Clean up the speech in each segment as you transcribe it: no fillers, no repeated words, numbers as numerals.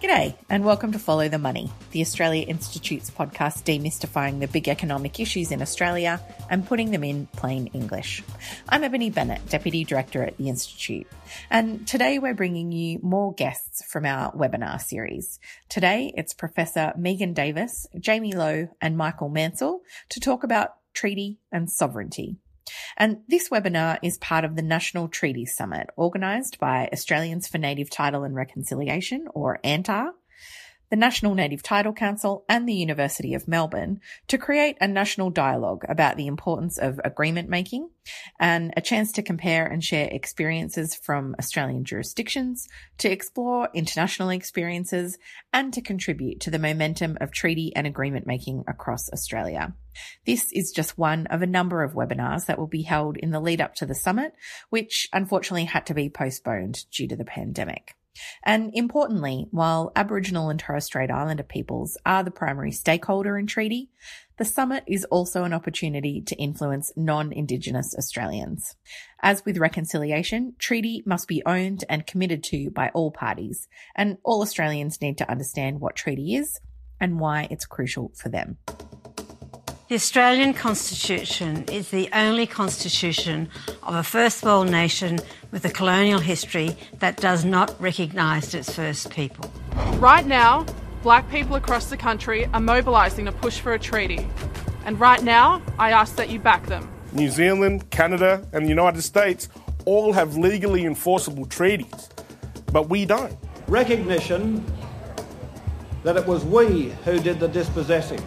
G'day and welcome to Follow the Money, the Australia Institute's podcast demystifying the big economic issues in Australia and putting them in plain English. I'm Ebony Bennett, Deputy Director at the Institute, and today we're bringing you more guests from our webinar series. Today it's Professor Megan Davis, Jamie Lowe and Michael Mansell to talk about treaty and sovereignty. And this webinar is part of the National Treaties Summit, organised by Australians for Native Title and Reconciliation, or ANTAR, the National Native Title Council and the University of Melbourne to create a national dialogue about the importance of agreement making and a chance to compare and share experiences from Australian jurisdictions, to explore international experiences and to contribute to the momentum of treaty and agreement making across Australia. This is just one of a number of webinars that will be held in the lead up to the summit, which unfortunately had to be postponed due to the pandemic. And importantly, while Aboriginal and Torres Strait Islander peoples are the primary stakeholder in treaty, the summit is also an opportunity to influence non-Indigenous Australians. As with reconciliation, treaty must be owned and committed to by all parties, and all Australians need to understand what treaty is and why it's crucial for them. The Australian Constitution is the only constitution of a First World nation with a colonial history that does not recognise its first people. Right now, black people across the country are mobilising to push for a treaty. And right now, I ask that you back them. New Zealand, Canada and the United States all have legally enforceable treaties, but we don't. Recognition that it was we who did the dispossessing.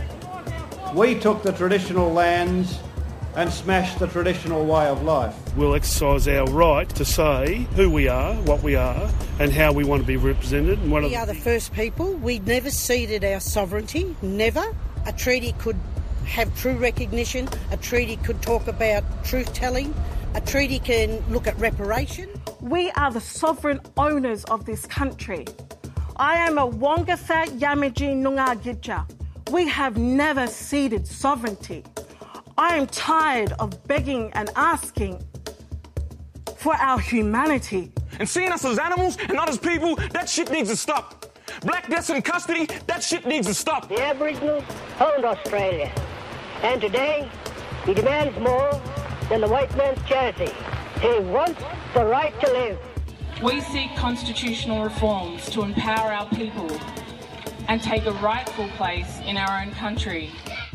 We took the traditional lands and smashed the traditional way of life. We'll exercise our right to say who we are, what we are, and how we want to be represented. And we are the first people. We never ceded our sovereignty, never. A treaty could have true recognition. A treaty could talk about truth-telling. A treaty can look at reparation. We are the sovereign owners of this country. I am a Wongasa Yamaji Nunga Gitja. We have never ceded sovereignty. I am tired of begging and asking for our humanity. And seeing us as animals and not as people, that shit needs to stop. Black deaths in custody, that shit needs to stop. The Aboriginals owned Australia, and today he demands more than the white man's charity. He wants the right to live. We seek constitutional reforms to empower our people and take a rightful place in our own country.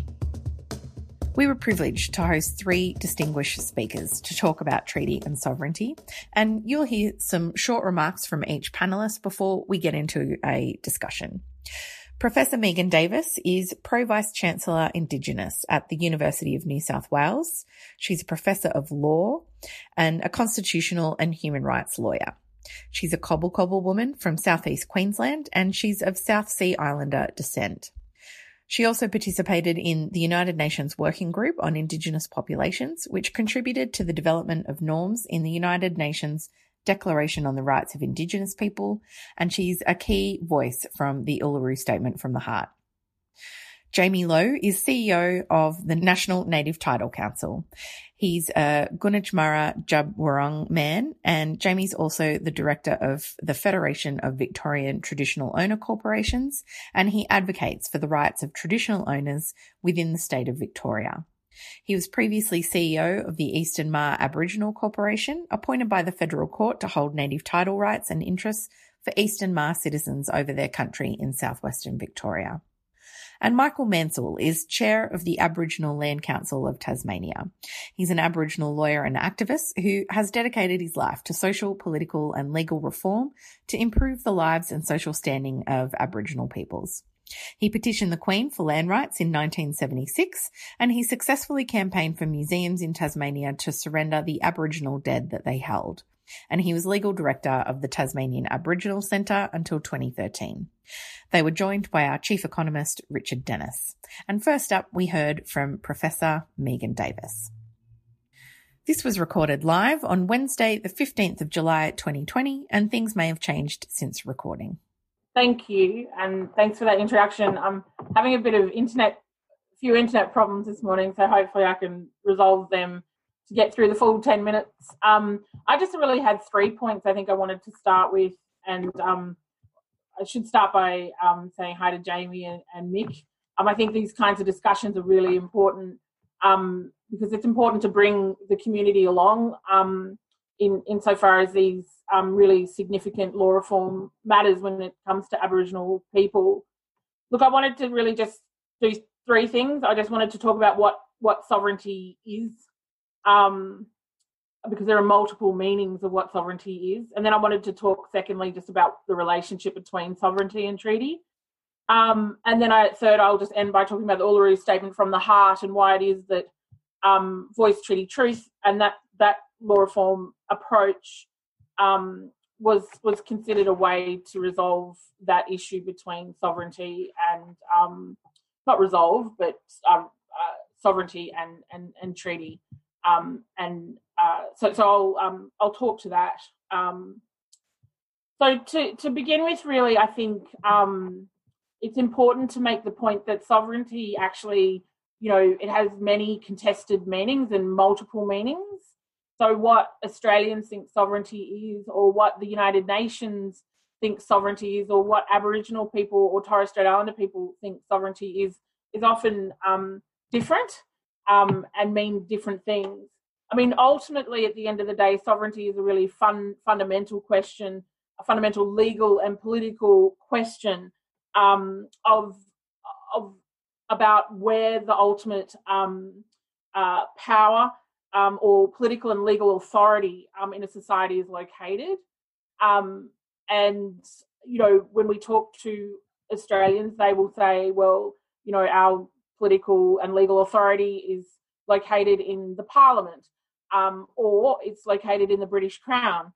We were privileged to host 3 distinguished speakers to talk about treaty and sovereignty, and you'll hear some short remarks from each panellist before we get into a discussion. Professor Megan Davis is Pro-Vice-Chancellor Indigenous at the University of New South Wales. She's a Professor of Law and a constitutional and human rights lawyer. She's a Cobble Cobble woman from southeast Queensland, and she's of South Sea Islander descent. She also participated in the United Nations Working Group on Indigenous Populations, which contributed to the development of norms in the United Nations Declaration on the Rights of Indigenous People, and she's a key voice from the Uluru Statement from the Heart. Jamie Lowe is CEO of the National Native Title Council. He's a Gunitjmara Djab Wurrung man, and Jamie's also the director of the Federation of Victorian Traditional Owner Corporations, and he advocates for the rights of traditional owners within the state of Victoria. He was previously CEO of the Eastern Maar Aboriginal Corporation, appointed by the Federal Court to hold native title rights and interests for Eastern Maar citizens over their country in southwestern Victoria. And Michael Mansell is chair of the Aboriginal Land Council of Tasmania. He's an Aboriginal lawyer and activist who has dedicated his life to social, political and legal reform to improve the lives and social standing of Aboriginal peoples. He petitioned the Queen for land rights in 1976, and he successfully campaigned for museums in Tasmania to surrender the Aboriginal dead that they held. And he was legal director of the Tasmanian Aboriginal Centre until 2013. They were joined by our chief economist, Richard Dennis. And first up, we heard from Professor Megan Davis. This was recorded live on Wednesday, the 15th of July, 2020, and things may have changed since recording. Thank you, and thanks for that introduction. I'm having a bit of few internet problems this morning, so hopefully I can resolve them to get through the full 10 minutes. I just really had 3 points I think I wanted to start with, and I should start by saying hi to Jamie and Mick. I think these kinds of discussions are really important because it's important to bring the community along insofar as these really significant law reform matters when it comes to Aboriginal people. Look, I wanted to really just do three things. I just wanted to talk about what sovereignty is, because there are multiple meanings of what sovereignty is. And then I wanted to talk, secondly, just about the relationship between sovereignty and treaty. And then third, I'll just end by talking about the Uluru Statement from the Heart and why it is that voice treaty truth and that law reform approach was considered a way to resolve that issue between sovereignty and not resolve, but sovereignty and treaty. So I'll talk to that. So to begin with, really, I think it's important to make the point that sovereignty actually, it has many contested meanings and multiple meanings. So what Australians think sovereignty is, or what the United Nations think sovereignty is, or what Aboriginal people or Torres Strait Islander people think sovereignty is often different and mean different things. I mean, ultimately, at the end of the day, sovereignty is a really fundamental question, a fundamental legal and political question about where the ultimate power or political and legal authority in a society is located. And, when we talk to Australians, they will say, well, our political and legal authority is located in the Parliament, or it's located in the British Crown.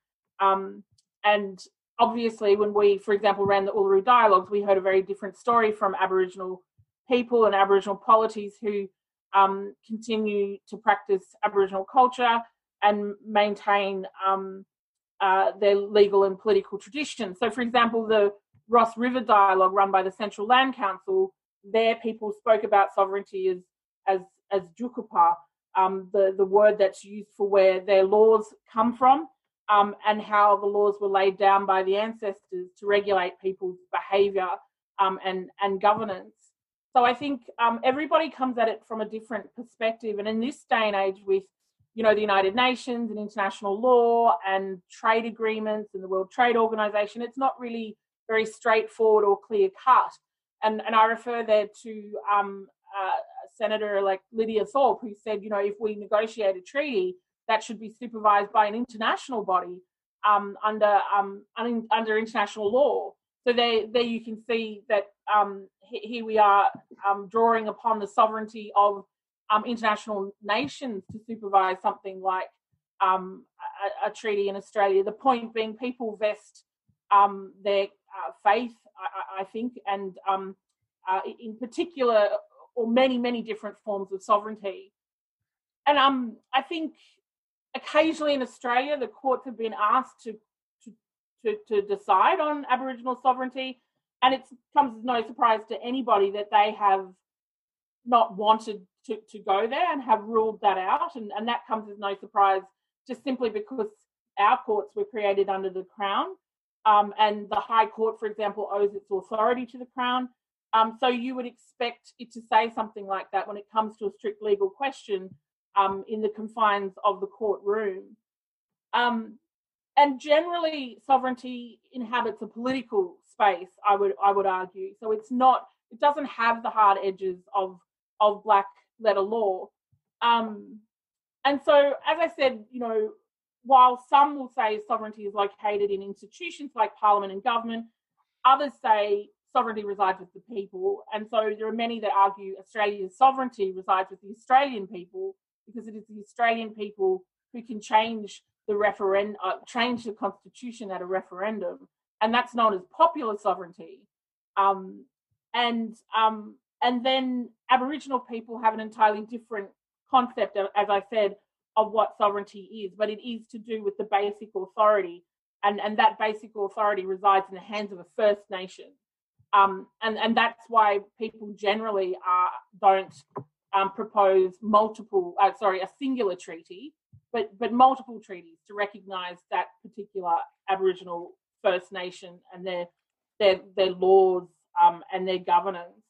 And obviously, when we, for example, ran the Uluru Dialogues, we heard a very different story from Aboriginal people and Aboriginal polities who continue to practice Aboriginal culture and maintain their legal and political traditions. So, for example, the Ross River Dialogue run by the Central Land Council, their people spoke about sovereignty as Jukupa, the word that's used for where their laws come from, and how the laws were laid down by the ancestors to regulate people's behaviour and governance. So I think everybody comes at it from a different perspective. And in this day and age with, the United Nations and international law and trade agreements and the World Trade Organization, it's not really very straightforward or clear cut. And I refer there to Senator like Lydia Thorpe, who said, if we negotiate a treaty, that should be supervised by an international body under international law. So there you can see that here we are drawing upon the sovereignty of international nations to supervise something like a treaty in Australia. The point being, people vest their faith, I think, and in particular, or many different forms of sovereignty. And I think occasionally in Australia, the courts have been asked to decide on Aboriginal sovereignty, and it comes as no surprise to anybody that they have not wanted to go there and have ruled that out, and that comes as no surprise just simply because our courts were created under the Crown, and the High Court, for example, owes its authority to the Crown. So you would expect it to say something like that when it comes to a strict legal question in the confines of the courtroom. And generally, sovereignty inhabits a political space, I would argue. So it doesn't have the hard edges of black letter law. And so, as I said, while some will say sovereignty is located in institutions like Parliament and government, others say sovereignty resides with the people. And so there are many that argue Australia's sovereignty resides with the Australian people, because it is the Australian people who can change change the constitution at a referendum, and that's known as popular sovereignty. And then Aboriginal people have an entirely different concept, as I said, of what sovereignty is, but it is to do with the basic authority, and that basic authority resides in the hands of a First Nation. And that's why people generally don't propose a singular treaty, but multiple treaties to recognise that particular Aboriginal First Nation and their their laws and their governance.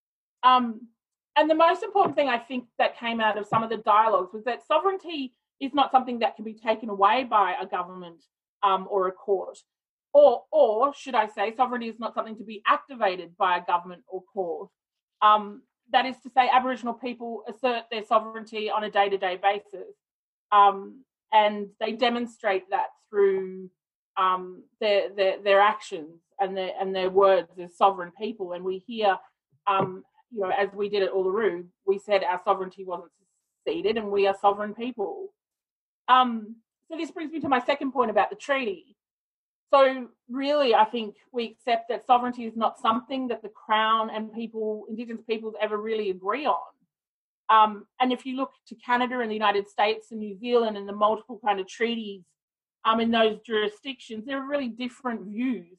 And the most important thing I think that came out of some of the dialogues was that sovereignty is not something that can be taken away by a government or a court. Or should I say, sovereignty is not something to be activated by a government or court. That is to say, Aboriginal people assert their sovereignty on a day-to-day basis, and they demonstrate that through their actions and their words as sovereign people. And we hear, as we did at Uluru, we said our sovereignty wasn't ceded, and we are sovereign people. So this brings me to my second point about the treaty. So really, I think we accept that sovereignty is not something that the Crown and Indigenous peoples ever really agree on. And if you look to Canada and the United States and New Zealand and the multiple kind of treaties in those jurisdictions, there are really different views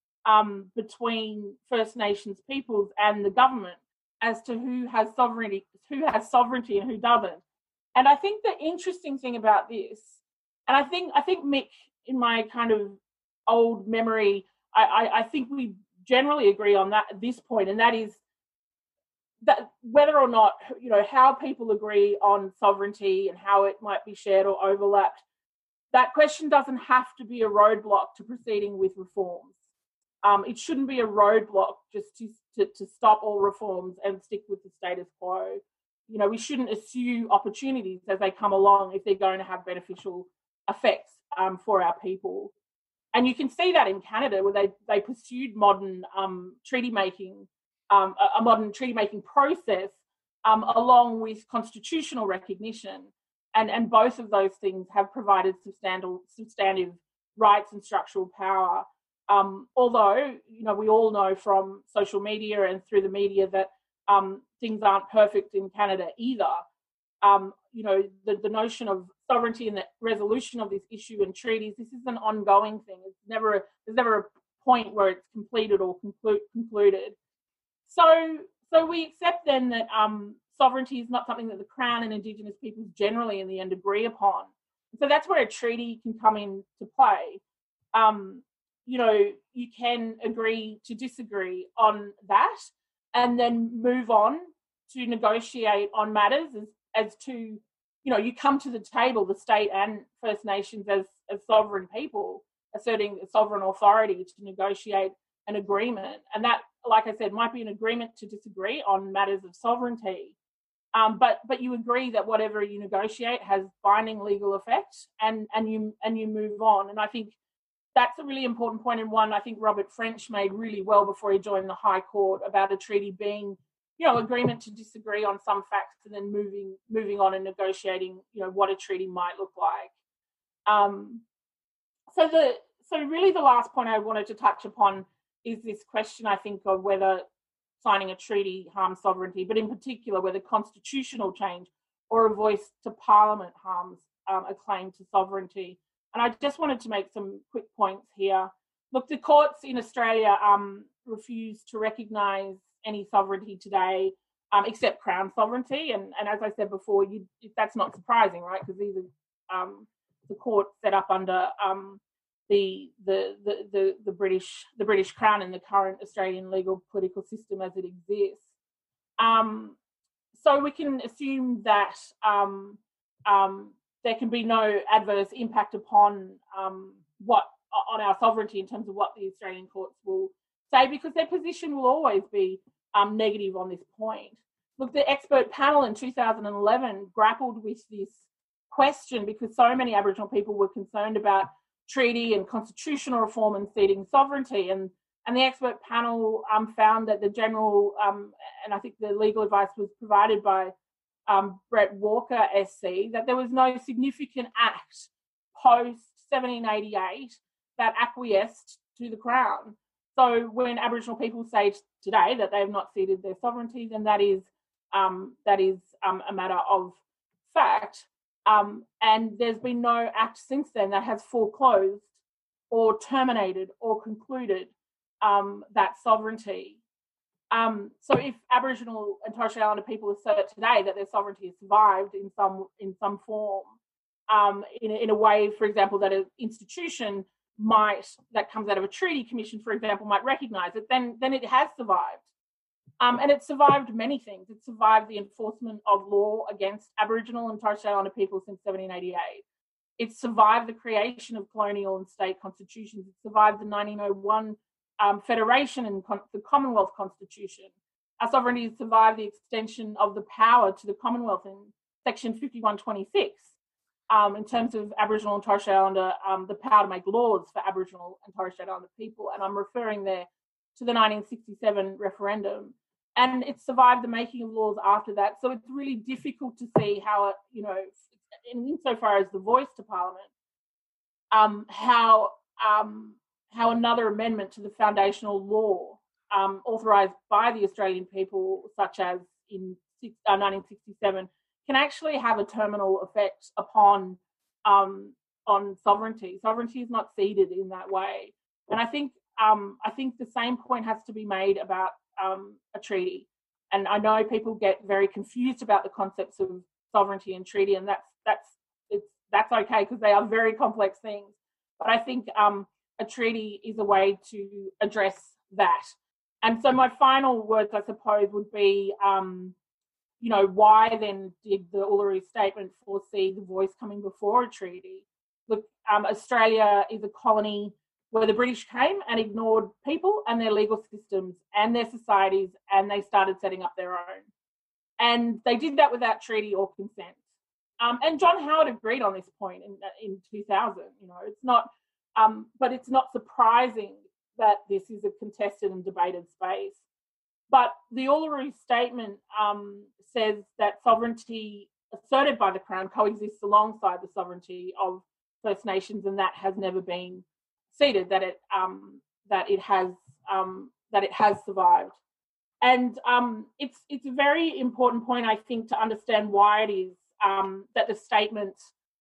between First Nations peoples and the government as to who has sovereignty and who doesn't. And I think the interesting thing about this, and I think Mick, in my kind of old memory, I think we generally agree on that at this point, and that is that whether or not, how people agree on sovereignty and how it might be shared or overlapped, that question doesn't have to be a roadblock to proceeding with reforms. It shouldn't be a roadblock just to stop all reforms and stick with the status quo. We shouldn't assume opportunities as they come along if they're going to have beneficial effects for our people. And you can see that in Canada, where they pursued modern treaty making, a modern treaty making process, along with constitutional recognition, and both of those things have provided substantive rights and structural power. Although we all know from social media and through the media that things aren't perfect in Canada either. The notion of sovereignty and the resolution of this issue in treaties, this is an ongoing thing. There's never a point where it's completed or concluded. So we accept then that sovereignty is not something that the Crown and Indigenous peoples generally in the end agree upon. So that's where a treaty can come into play. You can agree to disagree on that and then move on to negotiate on matters as to, you come to the table, the state and First Nations as sovereign people, asserting sovereign authority to negotiate an agreement. And that, like I said, might be an agreement to disagree on matters of sovereignty. But you agree that whatever you negotiate has binding legal effect, and you move on. And I think that's a really important point, and one I think Robert French made really well before he joined the High Court, about a treaty being, agreement to disagree on some facts and then moving on and negotiating, what a treaty might look like. So really the last point I wanted to touch upon is this question, I think, of whether signing a treaty harms sovereignty, but in particular whether constitutional change or a voice to Parliament harms a claim to sovereignty. And I just wanted to make some quick points here. Look, the courts in Australia refuse to recognise any sovereignty today, except Crown sovereignty. And as I said before, that's not surprising, right? Because these are the courts set up under the British Crown and the current Australian legal political system as it exists. So we can assume that there can be no adverse impact upon on our sovereignty in terms of what the Australian courts will say, because their position will always be negative on this point. Look, the expert panel in 2011 grappled with this question because so many Aboriginal people were concerned about treaty and constitutional reform and ceding sovereignty, and the expert panel found that the general and I think the legal advice was provided by Brett Walker SC, that there was no significant act post 1788 that acquiesced to the Crown. So when Aboriginal people say today that they have not ceded their sovereignty, then that is a matter of fact. And there's been no act since then that has foreclosed or terminated or concluded that sovereignty. So if Aboriginal and Torres Strait Islander people assert today that their sovereignty has survived in some form, in a way, for example, that an institution that comes out of a treaty commission, for example, might recognise it, then it has survived. And it survived many things. It survived the enforcement of law against Aboriginal and Torres Strait Islander people since 1788. It survived the creation of colonial and state constitutions. It survived the 1901 Federation and the Commonwealth Constitution. Our sovereignty survived the extension of the power to the Commonwealth in Section 5126 in terms of Aboriginal and Torres Strait Islander, the power to make laws for Aboriginal and Torres Strait Islander people. And I'm referring there to the 1967 referendum. And it survived the making of laws after that. So it's really difficult to see how, insofar as the voice to Parliament, how another amendment to the foundational law authorised by the Australian people, such as in 1967, can actually have a terminal effect upon sovereignty. Sovereignty is not ceded in that way. And I think the same point has to be made about a treaty. And I know people get very confused about the concepts of sovereignty and treaty, and that's okay because they are very complex things. But I think a treaty is a way to address that. And so my final words, I suppose, would be, why then did the Uluru Statement foresee the voice coming before a treaty? Look, Australia is a colony where the British came and ignored people and their legal systems and their societies, and they started setting up their own. And they did that without treaty or consent. And John Howard agreed on this point in 2000. It's not, but it's not surprising that this is a contested and debated space. But the Uluru Statement says that sovereignty asserted by the Crown coexists alongside the sovereignty of First Nations, and that has never been ceded. That it has survived. And it's a very important point, I think, to understand why it is that the statement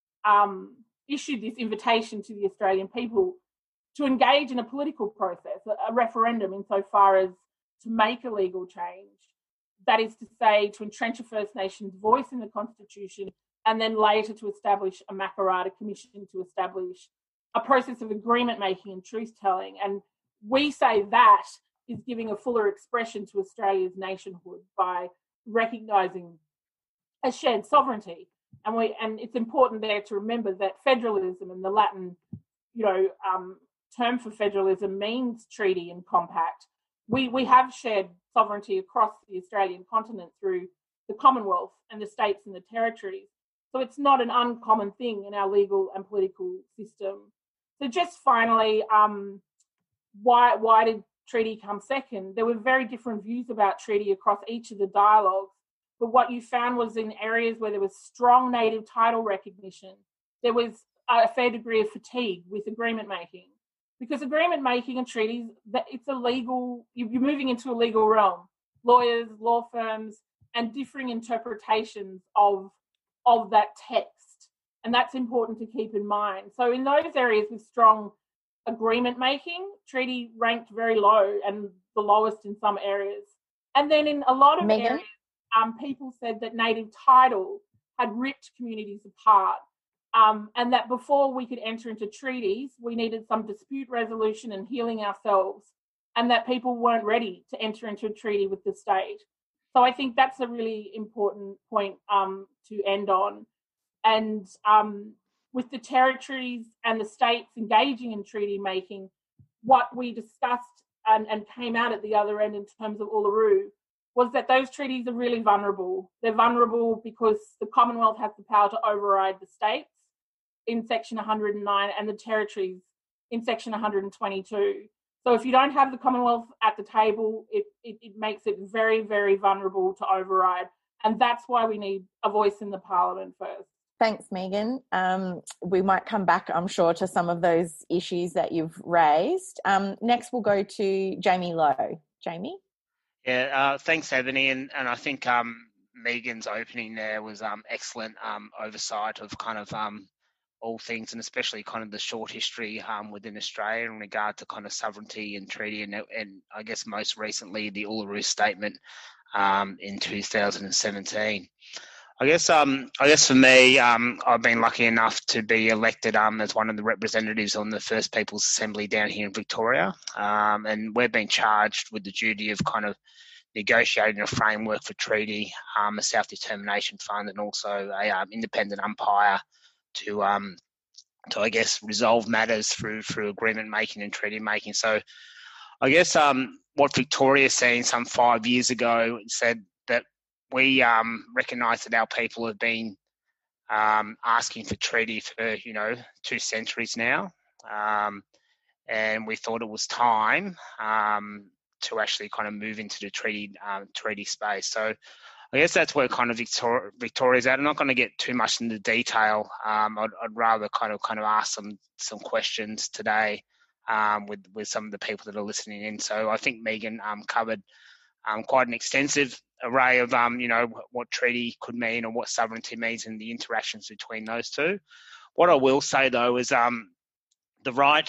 issued this invitation to the Australian people to engage in a political process, a referendum, insofar as to make a legal change. That is to say, to entrench a First Nations voice in the Constitution, and then later to establish a Makarrata Commission to establish a process of agreement making and truth-telling. And we say that is giving a fuller expression to Australia's nationhood by recognising a shared sovereignty. And it's important there to remember that federalism, and the Latin, term for federalism, means treaty and compact. We have shared sovereignty across the Australian continent through the Commonwealth and the states and the territories. So it's not an uncommon thing in our legal and political system. So just finally, why did treaty come second? There were very different views about treaty across each of the dialogues. But what you found was in areas where there was strong native title recognition, there was a fair degree of fatigue with agreement making. Because agreement making and treaties, it's a legal, you're moving into a legal realm. Lawyers, law firms, and differing interpretations of that text. And that's important to keep in mind. So in those areas with strong agreement making, treaty ranked very low and the lowest in some areas. And then in a lot of areas, people said that native title had ripped communities apart. And that before we could enter into treaties, we needed some dispute resolution and healing ourselves, and that people weren't ready to enter into a treaty with the state. So I think that's a really important point to end on. And with the territories and the states engaging in treaty making, what we discussed and came out at the other end in terms of Uluru was that those treaties are really vulnerable. They're vulnerable because the Commonwealth has the power to override the states in Section 109 and the territories in Section 122. So if you don't have the Commonwealth at the table, it makes it very, very vulnerable to override. And that's why we need a voice in the Parliament first. Thanks, Megan. We might come back, I'm sure, to some of those issues that you've raised. Next, we'll go to Jamie Lowe. Jamie? Yeah, thanks, Ebony. And I think Megan's opening there was excellent oversight of kind of all things, and especially kind of the short history within Australia in regard to kind of sovereignty and treaty, and I guess most recently the Uluru Statement in 2017. I guess for me, I've been lucky enough to be elected as one of the representatives on the First Peoples Assembly down here in Victoria, and we've been charged with the duty of kind of negotiating a framework for treaty, a self-determination fund, and also a independent umpire to I guess resolve matters through agreement making and treaty making. So I guess what Victoria seen some 5 years ago said that we recognise that our people have been asking for treaty for 2 centuries now, and we thought it was time to actually kind of move into the treaty space. So I guess that's where kind of Victoria's at. I'm not going to get too much into detail. I'd rather kind of ask some questions today with some of the people that are listening in. So I think Megan covered quite an extensive array of what treaty could mean or what sovereignty means and the interactions between those two. What I will say though is the right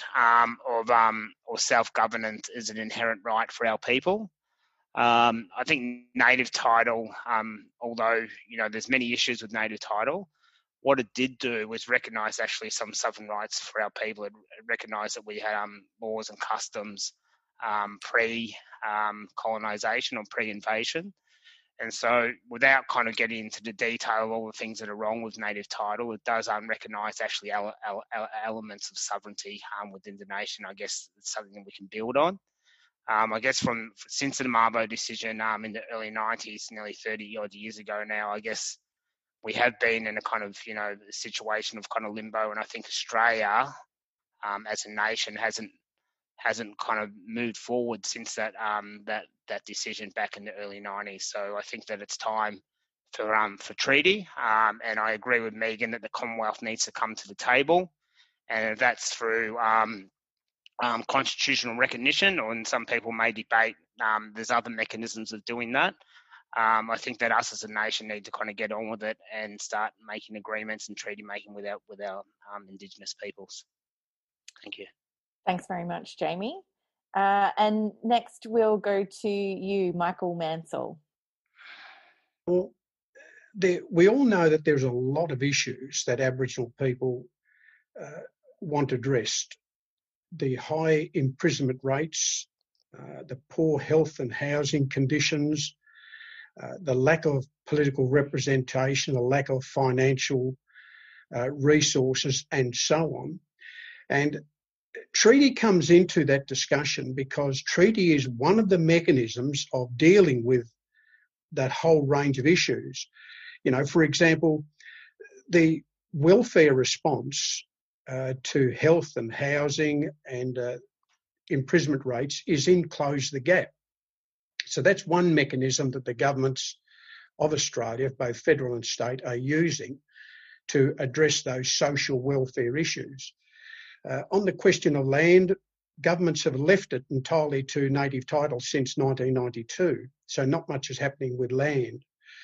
of self-governance is an inherent right for our people. I think native title, although there's many issues with native title, what it did do was recognise actually some sovereign rights for our people. It recognised that we had laws and customs pre-colonisation or pre-invasion. And so without kind of getting into the detail of all the things that are wrong with native title, it does recognise actually elements of sovereignty within the nation. I guess it's something that we can build on. I guess since the Mabo decision in the early 90s, nearly 30 odd years ago now, I guess we have been in a kind of, situation of kind of limbo. And I think Australia as a nation hasn't kind of moved forward since that decision back in the early 90s. So I think that it's time for treaty. And I agree with Megan that the Commonwealth needs to come to the table. And if that's through constitutional recognition, or some people may debate there's other mechanisms of doing that. I think that us as a nation need to kind of get on with it and start making agreements and treaty making with our Indigenous peoples. Thank you. Thanks very much, Jamie. And next we'll go to you, Michael Mansell. Well, we all know that there's a lot of issues that Aboriginal people want addressed. The high imprisonment rates, the poor health and housing conditions, the lack of political representation, the lack of financial resources, and so on. And treaty comes into that discussion because treaty is one of the mechanisms of dealing with that whole range of issues. For example, the welfare response to health and housing and imprisonment rates is in Close the Gap. So that's one mechanism that the governments of Australia, both federal and state, are using to address those social welfare issues. On the question of land, governments have left it entirely to native title since 1992, so not much is happening with land.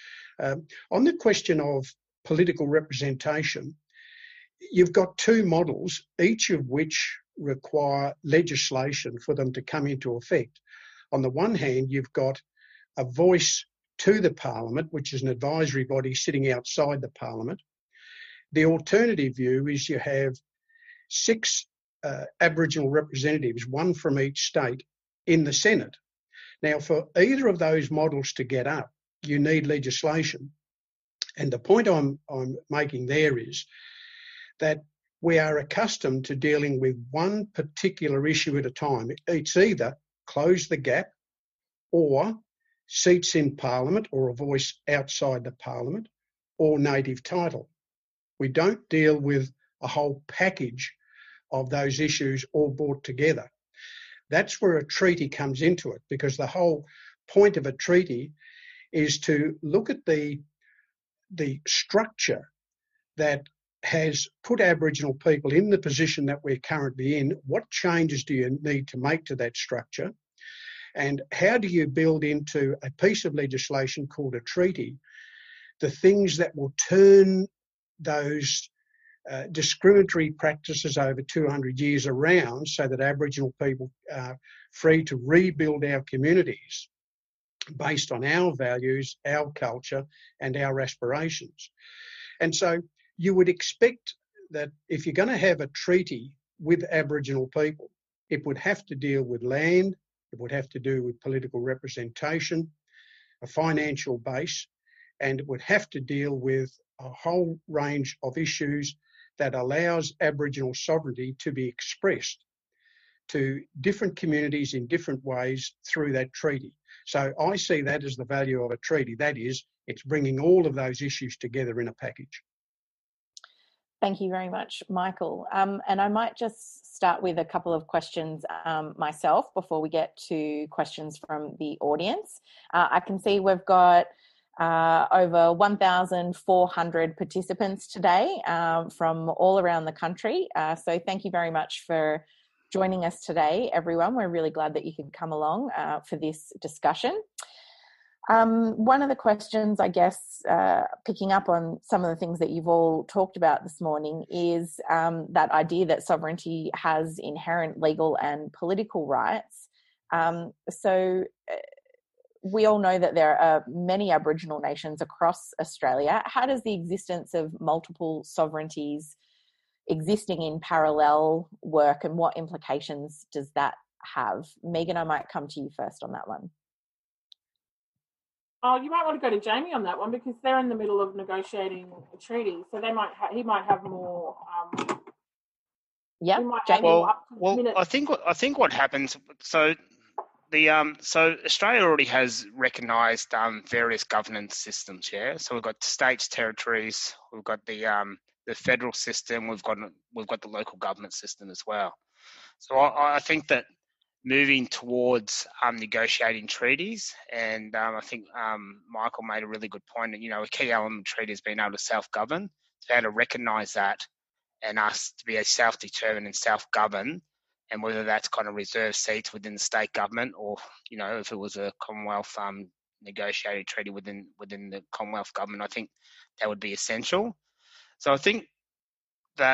On the question of political representation, you've got two models, each of which require legislation for them to come into effect. On the one hand, you've got a voice to the Parliament, which is an advisory body sitting outside the Parliament. The alternative view is you have 6 Aboriginal representatives, one from each state, in the Senate. Now, for either of those models to get up, you need legislation. And the point I'm making there is that we are accustomed to dealing with one particular issue at a time. It's either Close the Gap or seats in Parliament or a voice outside the Parliament or native title. We don't deal with a whole package of those issues all brought together. That's where a treaty comes into it, because the whole point of a treaty is to look at the structure that has put Aboriginal people in the position that we're currently in. What changes do you need to make to that structure? And how do you build into a piece of legislation called a treaty the things that will turn those discriminatory practices over 200 years around, so that Aboriginal people are free to rebuild our communities based on our values, our culture and our aspirations. And so you would expect that if you're going to have a treaty with Aboriginal people, it would have to deal with land, it would have to do with political representation, a financial base, and it would have to deal with a whole range of issues that allows Aboriginal sovereignty to be expressed to different communities in different ways through that treaty. So I see that as the value of a treaty. That is, it's bringing all of those issues together in a package. Thank you very much, Michael. And I might just start with a couple of questions myself before we get to questions from the audience. I can see we've got over 1,400 participants today from all around the country. So thank you very much for joining us today, everyone. We're really glad that you could come along for this discussion. One of the questions, I guess, picking up on some of the things that you've all talked about this morning is that idea that sovereignty has inherent legal and political rights. So we all know that there are many Aboriginal nations across Australia. How does the existence of multiple sovereignties existing in parallel work, and what implications does that have? Megan, I might come to you first on that one. Oh, you might want to go to Jamie on that one because they're in the middle of negotiating a treaty, so they might he might have more. Jamie. Well, I think what happens. So so Australia already has recognised various governance systems. Yeah, so we've got states, territories, we've got the federal system, we've got the local government system as well. So I think that moving towards negotiating treaties, and I think Michael made a really good point. And a key element of treaty is being able to self-govern, to be able to recognise that, and us to be a self-determined and self-govern, and whether that's kind of reserved seats within the state government, or if it was a Commonwealth negotiated treaty within the Commonwealth government, I think that would be essential. So I think that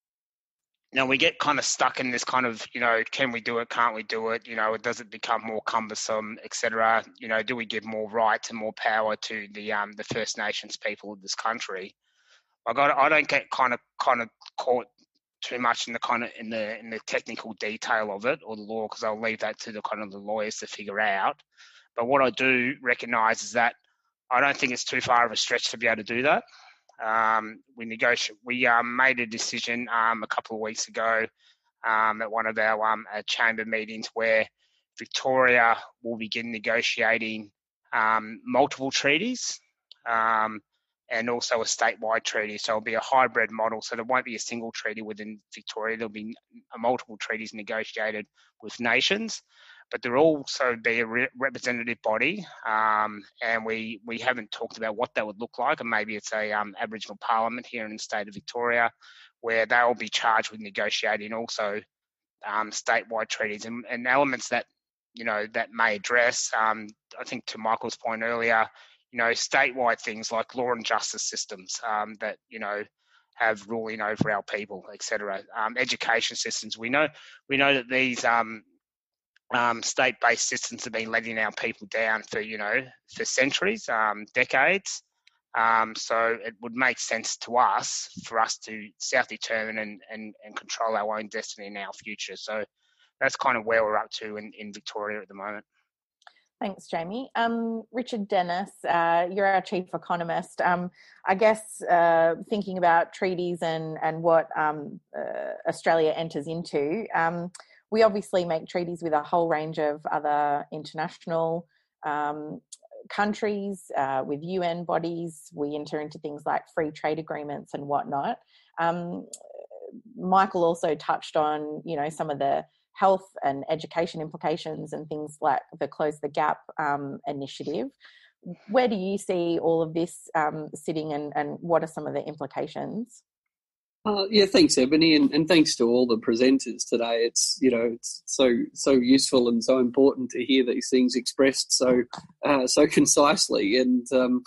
we get kind of stuck in this kind of, can we do it, can't we do it? Does it become more cumbersome, etc.? Do we give more rights and more power to the First Nations people of this country? I don't get kind of caught too much in the technical detail of it or the law, because I'll leave that to the lawyers to figure out. But what I do recognise is that I don't think it's too far of a stretch to be able to do that. We made a decision a couple of weeks ago at one of our chamber meetings where Victoria will begin negotiating multiple treaties and also a statewide treaty. So it'll be a hybrid model. So there won't be a single treaty within Victoria. There'll be multiple treaties negotiated with nations. But there will also be a representative body, and we haven't talked about what that would look like, and maybe it's a Aboriginal Parliament here in the state of Victoria, where they will be charged with negotiating also statewide treaties and elements that that may address. I think to Michael's point earlier, statewide things like law and justice systems that have ruling over our people, etc. Education systems. We know that these state-based systems have been letting our people down for centuries, decades. So it would make sense to us for us to self-determine and control our own destiny and our future. So that's kind of where we're up to in Victoria at the moment. Thanks, Jamie. Richard Dennis, you're our chief economist. I guess thinking about treaties and what Australia enters into, we obviously make treaties with a whole range of other international countries, with UN bodies. We enter into things like free trade agreements and whatnot. Michael also touched on, some of the health and education implications and things like the Close the Gap initiative. Where do you see all of this sitting, and what are some of the implications? Thanks, Ebony, and thanks to all the presenters today. It's it's so useful and so important to hear these things expressed so concisely. And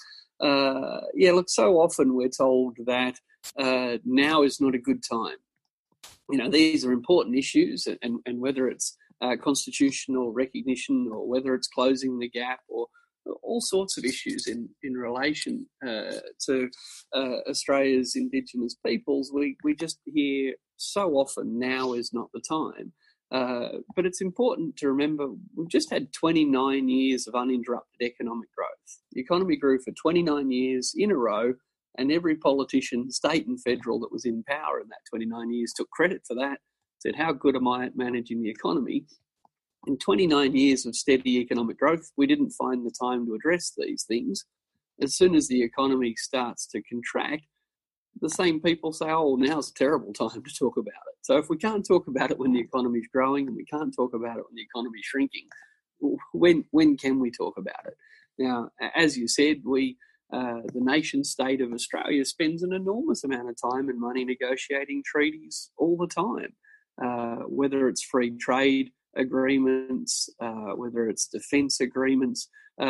look, so often we're told that now is not a good time. These are important issues, and whether it's constitutional recognition or whether it's closing the gap or all sorts of issues in relation to Australia's Indigenous peoples. We just hear so often now is not the time. But it's important to remember we've just had 29 years of uninterrupted economic growth. The economy grew for 29 years in a row, and every politician, state and federal, that was in power in that 29 years took credit for that, said, how good am I at managing the economy? In 29 years of steady economic growth, we didn't find the time to address these things. As soon as the economy starts to contract, the same people say, oh, now's a terrible time to talk about it. So if we can't talk about it when the economy's growing and we can't talk about it when the economy's shrinking, when can we talk about it? Now, as you said, the nation state of Australia spends an enormous amount of time and money negotiating treaties all the time, whether it's free trade agreements, whether it's defence agreements.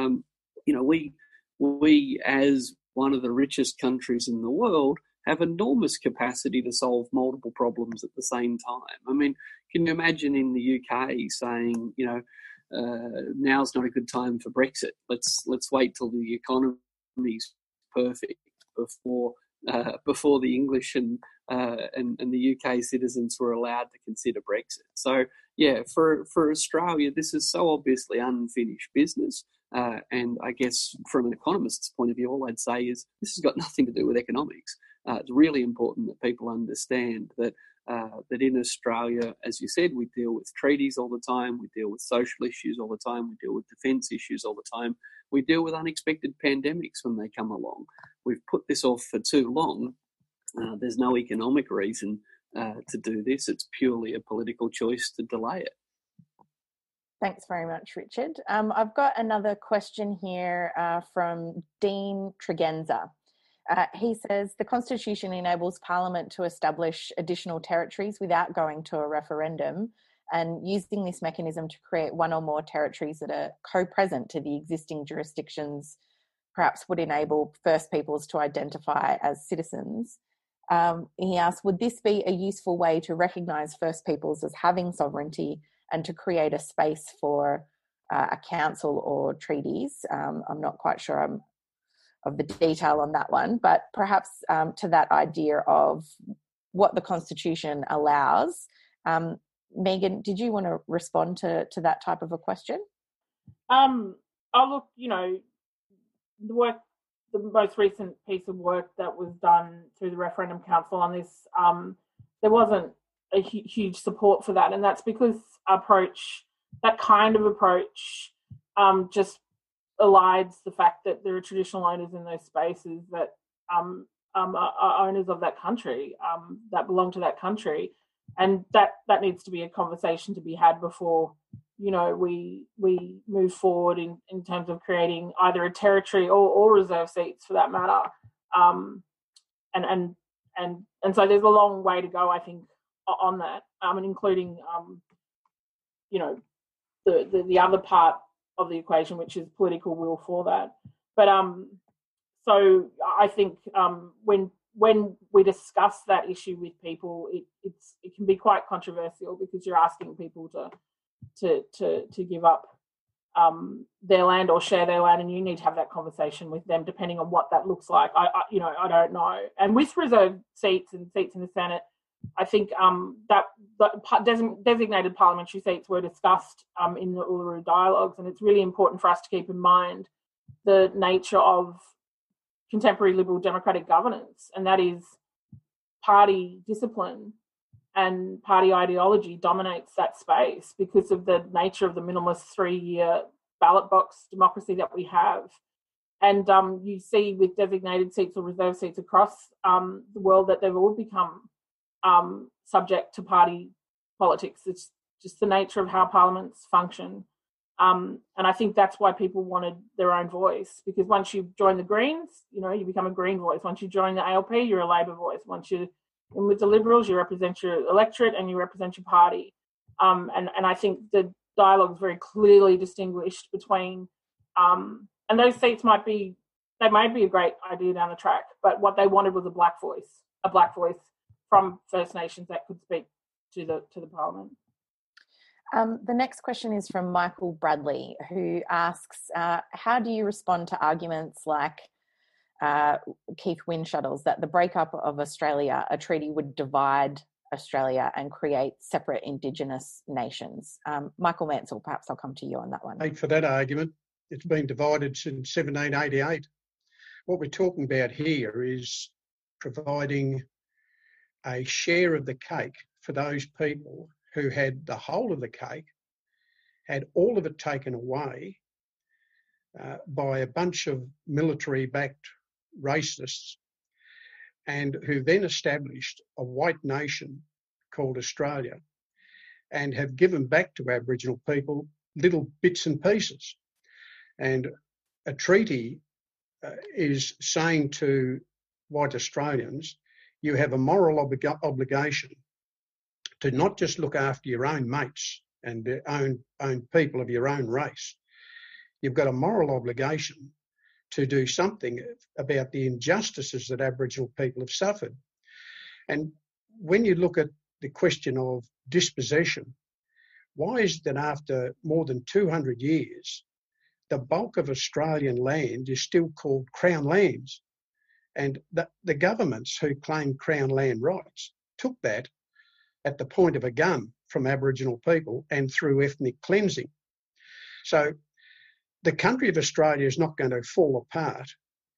We as one of the richest countries in the world have enormous capacity to solve multiple problems at the same time. I mean, can you imagine in the UK saying, now's not a good time for Brexit. Let's wait till the economy's perfect before the English and the UK citizens were allowed to consider Brexit. So yeah, for Australia, this is so obviously unfinished business. And I guess from an economist's point of view, all I'd say is this has got nothing to do with economics. It's really important that people understand that in Australia, as you said, we deal with treaties all the time, we deal with social issues all the time, we deal with defence issues all the time, we deal with unexpected pandemics when they come along. We've put this off for too long. There's no economic reason to do this. It's purely a political choice to delay it. Thanks very much, Richard. I've got another question here from Dean Tregenza. He says, the Constitution enables Parliament to establish additional territories without going to a referendum, and using this mechanism to create one or more territories that are co-present to the existing jurisdictions perhaps would enable First Peoples to identify as citizens. He asks, would this be a useful way to recognise First Peoples as having sovereignty and to create a space for a council or treaties? I'm not quite sure of the detail on that one, but perhaps to that idea of what the Constitution allows. Megan, did you want to respond to that type of a question? Look, the most recent piece of work that was done through the Referendum Council on this, there wasn't a huge support for that, and that's because that kind of approach just elides the fact that there are traditional owners in those spaces that are owners of that country, that belong to that country, and that needs to be a conversation to be had before we move forward in terms of creating either a territory or reserve seats for that matter, and so there's a long way to go, I think, on that, and including the other part of the equation, which is political will for that. But so I think when we discuss that issue with people, it can be quite controversial because you're asking people to give up their land or share their land, and you need to have that conversation with them depending on what that looks like. I don't know. And with reserved seats and seats in the Senate, I think that designated parliamentary seats were discussed in the Uluru Dialogues, and it's really important for us to keep in mind the nature of contemporary Liberal democratic governance, and that is party discipline and party ideology dominates that space because of the nature of the minimalist 3-year ballot box democracy that we have. And you see with designated seats or reserve seats across the world that they've all become subject to party politics. It's just the nature of how parliaments function. And I think that's why people wanted their own voice, because once you join the Greens, you become a Green voice. Once you join the ALP, you're a Labor voice. Once you're in with the Liberals, you represent your electorate and you represent your party. And I think the dialogue is very clearly distinguished between, and those seats might be a great idea down the track, but what they wanted was a black voice from First Nations that could speak to the Parliament. The next question is from Michael Bradley, who asks, how do you respond to arguments like Keith Windschuttle's that the breakup of Australia, a treaty would divide Australia and create separate Indigenous nations? Michael Mansell, perhaps I'll come to you on that one. For that argument, it's been divided since 1788. What we're talking about here is providing a share of the cake for those people who had the whole of the cake, had all of it taken away by a bunch of military-backed racists, and who then established a white nation called Australia and have given back to Aboriginal people little bits and pieces. And a treaty is saying to white Australians, you have a moral obligation to not just look after your own mates and the own people of your own race. You've got a moral obligation to do something about the injustices that Aboriginal people have suffered. And when you look at the question of dispossession, why is it that after more than 200 years, the bulk of Australian land is still called Crown lands? And the governments who claimed Crown land rights took that at the point of a gun from Aboriginal people and through ethnic cleansing. So the country of Australia is not going to fall apart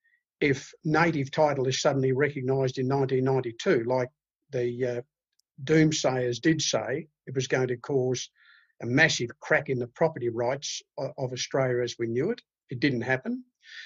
if native title is suddenly recognised in 1992, like the doomsayers did say it was going to cause a massive crack in the property rights of Australia as we knew it. It didn't happen.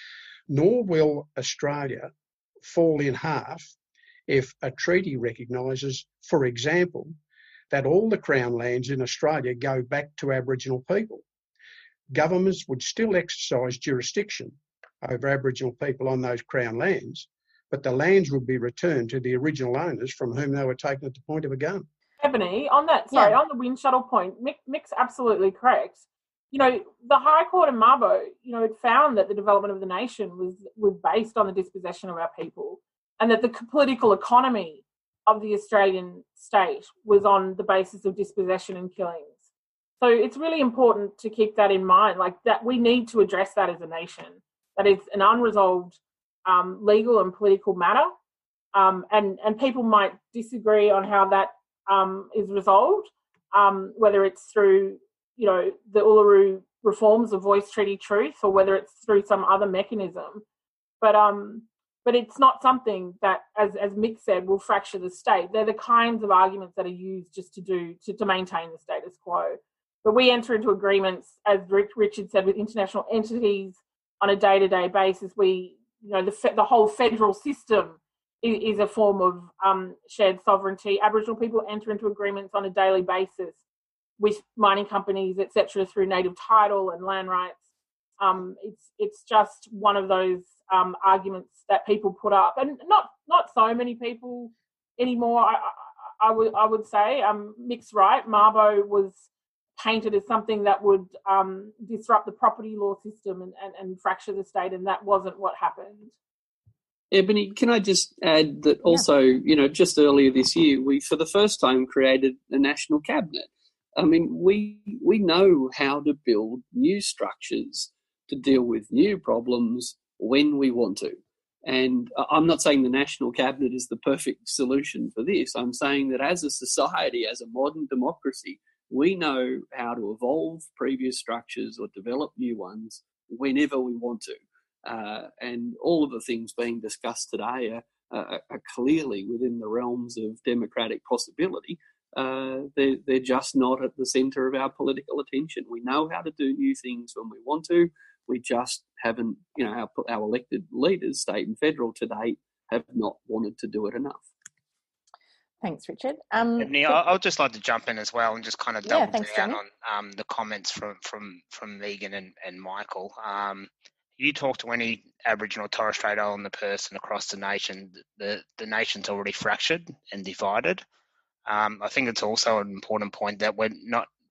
Nor will Australia fall in half if a treaty recognises, for example, that all the Crown lands in Australia go back to Aboriginal people. Governments would still exercise jurisdiction over Aboriginal people on those Crown lands, but the lands would be returned to the original owners from whom they were taken at the point of a gun. Ebony, on that, on the Windschuttle point, Mick's absolutely correct. You know, the High Court in Mabo, it found that the development of the nation was based on the dispossession of our people, and that the political economy of the Australian state was on the basis of dispossession and killings. So it's really important to keep that in mind, like that we need to address that as a nation. That is an unresolved legal and political matter, and people might disagree on how that is resolved, whether it's through the Uluru reforms of Voice Treaty Truth or whether it's through some other mechanism. But it's not something that, as Mick said, will fracture the state. They're the kinds of arguments that are used just to maintain the status quo. But we enter into agreements, as Richard said, with international entities on a day-to-day basis. The whole federal system is a form of shared sovereignty. Aboriginal people enter into agreements on a daily basis with mining companies, etc., through native title and land rights. It's just one of those arguments that people put up, and not so many people anymore. I would say Mick's right. Mabo was painted as something that would disrupt the property law system and fracture the state, and that wasn't what happened. Ebony, can I just add that also, just earlier this year, we for the first time created a national cabinet. I mean, we know how to build new structures to deal with new problems when we want to. And I'm not saying the national cabinet is the perfect solution for this. I'm saying that as a society, as a modern democracy, we know how to evolve previous structures or develop new ones whenever we want to. And all of the things being discussed today are clearly within the realms of democratic possibility. They're just not at the centre of our political attention. We know how to do new things when we want to. We just haven't, our elected leaders, state and federal to date, have not wanted to do it enough. Thanks, Richard. Ebony, I'd just like to jump in as well and just kind of double down on the comments from Megan and Michael. You talk to any Aboriginal or Torres Strait Islander person across the nation, the nation's already fractured and divided. I think it's also an important point that we're not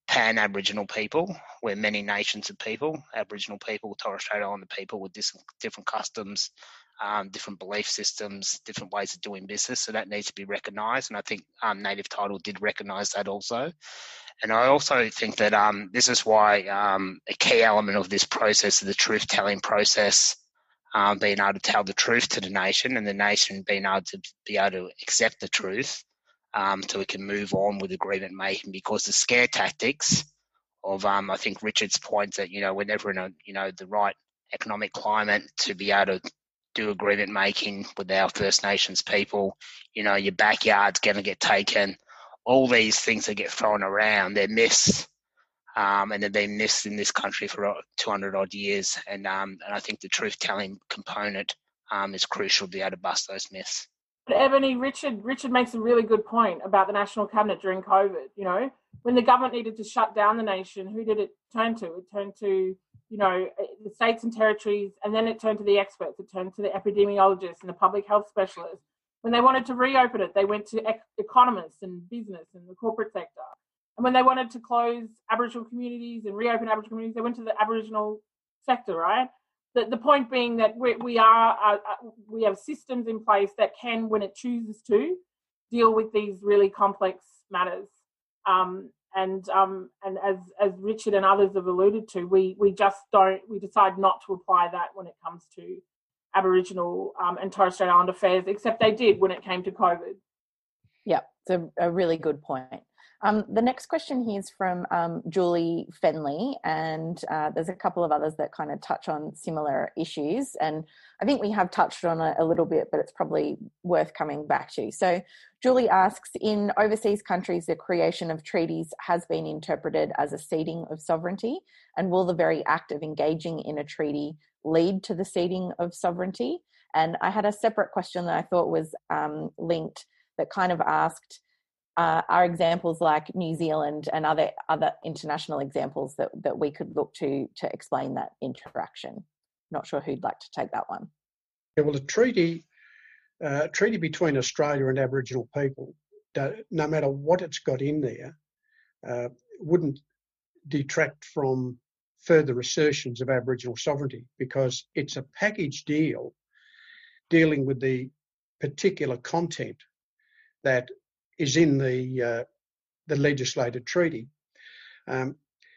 pan-Aboriginal people. We're many nations of people, Aboriginal people, Torres Strait Islander people with different customs, different belief systems, different ways of doing business. So that needs to be recognised. And I think native title did recognise that also. And I also think that this is why a key element of this process is the truth-telling process, being able to tell the truth to the nation, and the nation being able to accept the truth, so we can move on with agreement making. Because the scare tactics of I think Richard's point that we're never in the right economic climate to be able to do agreement making with our First Nations people. Your backyard's going to get taken. All these things that get thrown around, they're myths, and they've been myths in this country for 200 odd years. And I think the truth-telling component is crucial to be able to bust those myths. But Ebony, Richard makes a really good point about the National Cabinet during COVID. When the government needed to shut down the nation, who did it turn to? It turned to, the states and territories, and then it turned to the experts. It turned to the epidemiologists and the public health specialists. When they wanted to reopen it, they went to economists and business and the corporate sector. And when they wanted to close Aboriginal communities and reopen Aboriginal communities, they went to the Aboriginal sector, right? The point being that we have systems in place that can, when it chooses to, deal with these really complex matters. And as Richard and others have alluded to, we decide not to apply that when it comes to Aboriginal and Torres Strait Islander affairs, except they did when it came to COVID. Yeah, it's a really good point. The next question here is from Julie Fenley, and there's a couple of others that kind of touch on similar issues, and I think we have touched on it a little bit, but it's probably worth coming back to. So Julie asks, in overseas countries, the creation of treaties has been interpreted as a ceding of sovereignty, and will the very act of engaging in a treaty lead to the ceding of sovereignty? And I had a separate question that I thought was linked that kind of asked, are examples like New Zealand and other international examples that we could look to explain that interaction? Not sure who'd like to take that one. Yeah, well, a treaty between Australia and Aboriginal people, no matter what it's got in there, wouldn't detract from further assertions of Aboriginal sovereignty, because it's a package deal dealing with the particular content that is in the legislated treaty. I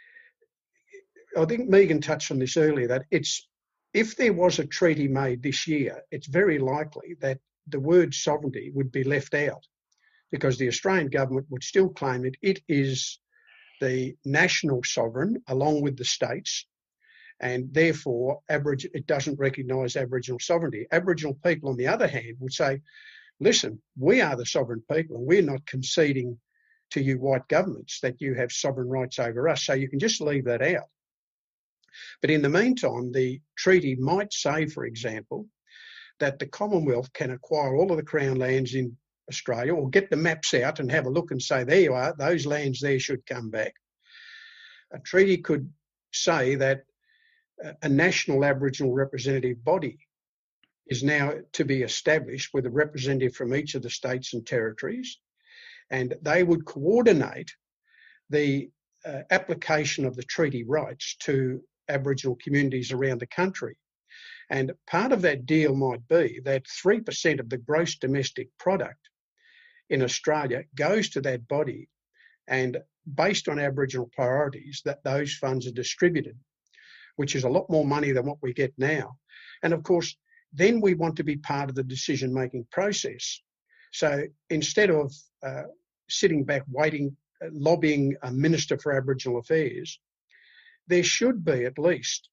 think Megan touched on this earlier, that if there was a treaty made this year, it's very likely that the word sovereignty would be left out, because the Australian government would still claim it is the national sovereign along with the states, and therefore it doesn't recognise Aboriginal sovereignty. Aboriginal people, on the other hand, would say, listen, we are the sovereign people and we're not conceding to you white governments that you have sovereign rights over us, so you can just leave that out. But in the meantime, the treaty might say, for example, that the Commonwealth can acquire all of the Crown lands in Australia, or get the maps out and have a look and say, there you are, those lands there should come back. A treaty could say that a national Aboriginal representative body is now to be established with a representative from each of the states and territories, and they would coordinate the application of the treaty rights to Aboriginal communities around the country. And part of that deal might be that 3% of the gross domestic product in Australia goes to that body, and based on Aboriginal priorities, that those funds are distributed, which is a lot more money than what we get now. And of course, then we want to be part of the decision-making process. So instead of sitting back waiting, lobbying a Minister for Aboriginal Affairs, there should be at least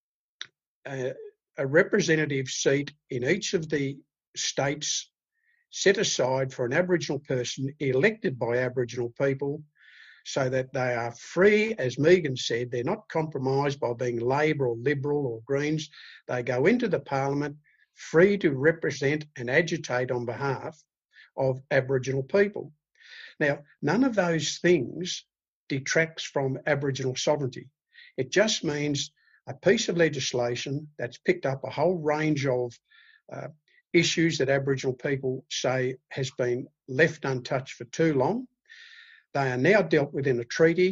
a representative seat in each of the states set aside for an Aboriginal person elected by Aboriginal people, so that they are free, as Megan said, they're not compromised by being Labor or Liberal or Greens. They go into the Parliament free to represent and agitate on behalf of Aboriginal people. Now, none of those things detracts from Aboriginal sovereignty. It just means a piece of legislation that's picked up a whole range of issues that Aboriginal people say has been left untouched for too long. They are now dealt with in a treaty,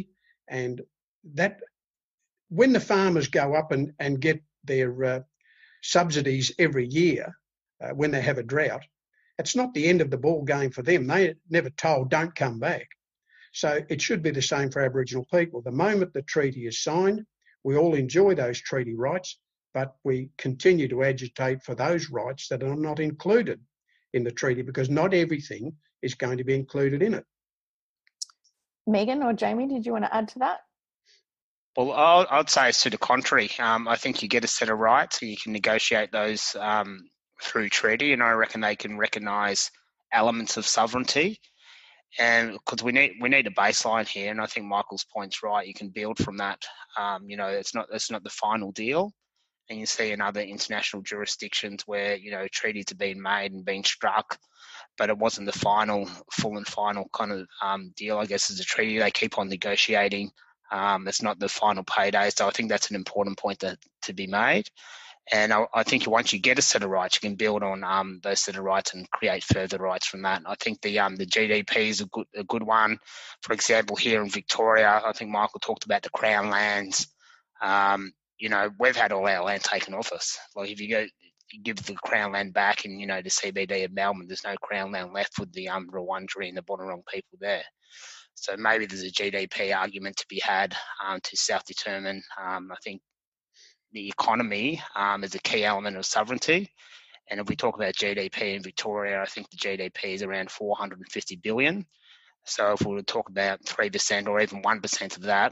And that, when the farmers go up and get their subsidies every year when they have a drought, it's not the end of the ball game for them. They're never told, don't come back. So it should be the same for Aboriginal people. The moment the treaty is signed, we all enjoy those treaty rights, but we continue to agitate for those rights that are not included in the treaty, because not everything is going to be included in it. Megan or Jamie, did you want to add to that? Well, I'd say it's to the contrary. I think you get a set of rights and you can negotiate those through treaty, and I reckon they can recognise elements of sovereignty. And because we need a baseline here, and I think Michael's point's right. You can build from that. It's not the final deal, and you see in other international jurisdictions where treaties have been made and been struck, but it wasn't the full and final kind of deal. I guess as a treaty, they keep on negotiating. It's not the final payday, so I think that's an important point to be made. And I think once you get a set of rights, you can build on those set of rights and create further rights from that. I think the GDP is a good one. For example, here in Victoria, I think Michael talked about the Crown lands. We've had all our land taken off us. Like if you give the Crown land back in, the CBD of Melbourne, there's no Crown land left with the Wurundjeri and the Boonwurrung people there. So maybe there's a GDP argument to be had to self-determine. I think the economy is a key element of sovereignty. And if we talk about GDP in Victoria, I think the GDP is around 450 billion. So if we were to talk about 3% or even 1% of that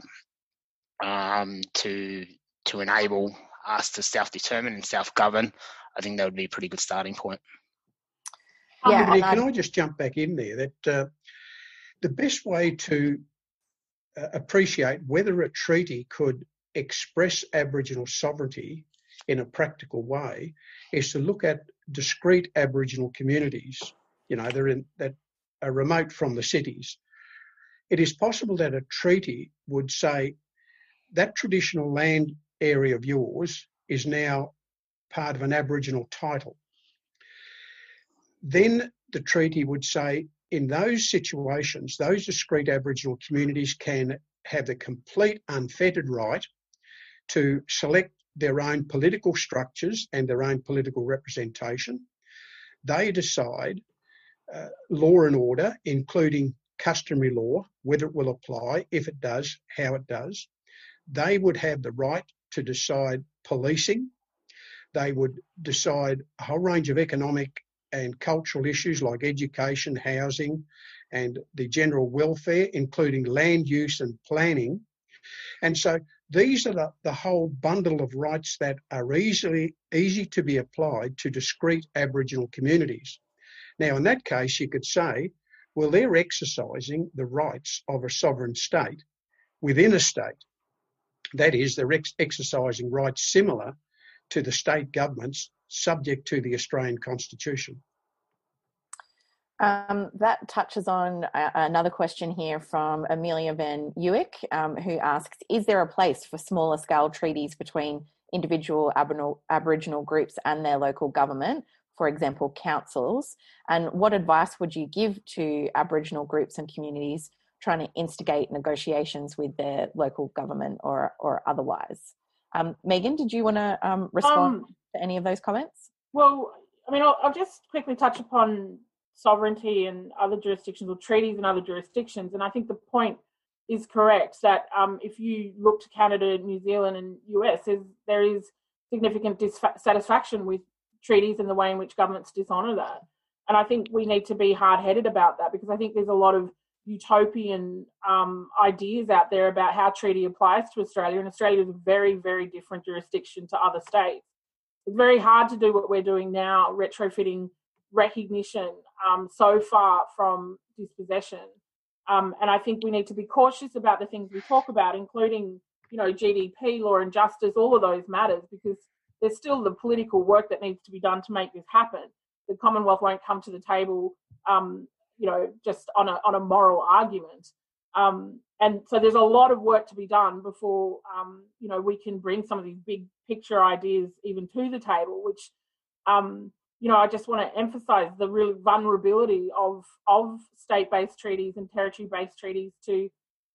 to enable us to self-determine and self-govern, I think that would be a pretty good starting point. Yeah, can I just jump back in there? That the best way to appreciate whether a treaty could express Aboriginal sovereignty in a practical way is to look at discrete Aboriginal communities, that are remote from the cities. It is possible that a treaty would say that traditional land area of yours is now part of an Aboriginal title. Then the treaty would say, in those situations, those discrete Aboriginal communities can have the complete unfettered right to select their own political structures and their own political representation. They decide law and order, including customary law, whether it will apply, if it does, how it does. They would have the right to decide policing. They would decide a whole range of economic and cultural issues like education, housing, and the general welfare, including land use and planning. And so these are the whole bundle of rights that are easy to be applied to discrete Aboriginal communities. Now, in that case, you could say, well, they're exercising the rights of a sovereign state within a state. That is, they're exercising rights similar to the state governments subject to the Australian Constitution. That touches on another question here from Amelia Van Uwick, who asks, is there a place for smaller scale treaties between individual Aboriginal groups and their local government, for example, councils? And what advice would you give to Aboriginal groups and communities trying to instigate negotiations with their local government or otherwise? Megan, did you want to respond to any of those comments? Well, I mean, I'll just quickly touch upon sovereignty and other jurisdictions, or treaties in other jurisdictions. And I think the point is correct that if you look to Canada, New Zealand and US, there is significant dissatisfaction with treaties and the way in which governments dishonour that. And I think we need to be hard-headed about that, because I think there's a lot of utopian ideas out there about how treaty applies to Australia. And Australia is a very, very different jurisdiction to other states. It's very hard to do what we're doing now, retrofitting recognition so far from dispossession. And I think we need to be cautious about the things we talk about, including, GDP, law and justice, all of those matters, because there's still the political work that needs to be done to make this happen. The Commonwealth won't come to the table, just on a moral argument. And so there's a lot of work to be done before, we can bring some of these big picture ideas even to the table, which, I just want to emphasise the real vulnerability of state-based treaties and territory-based treaties to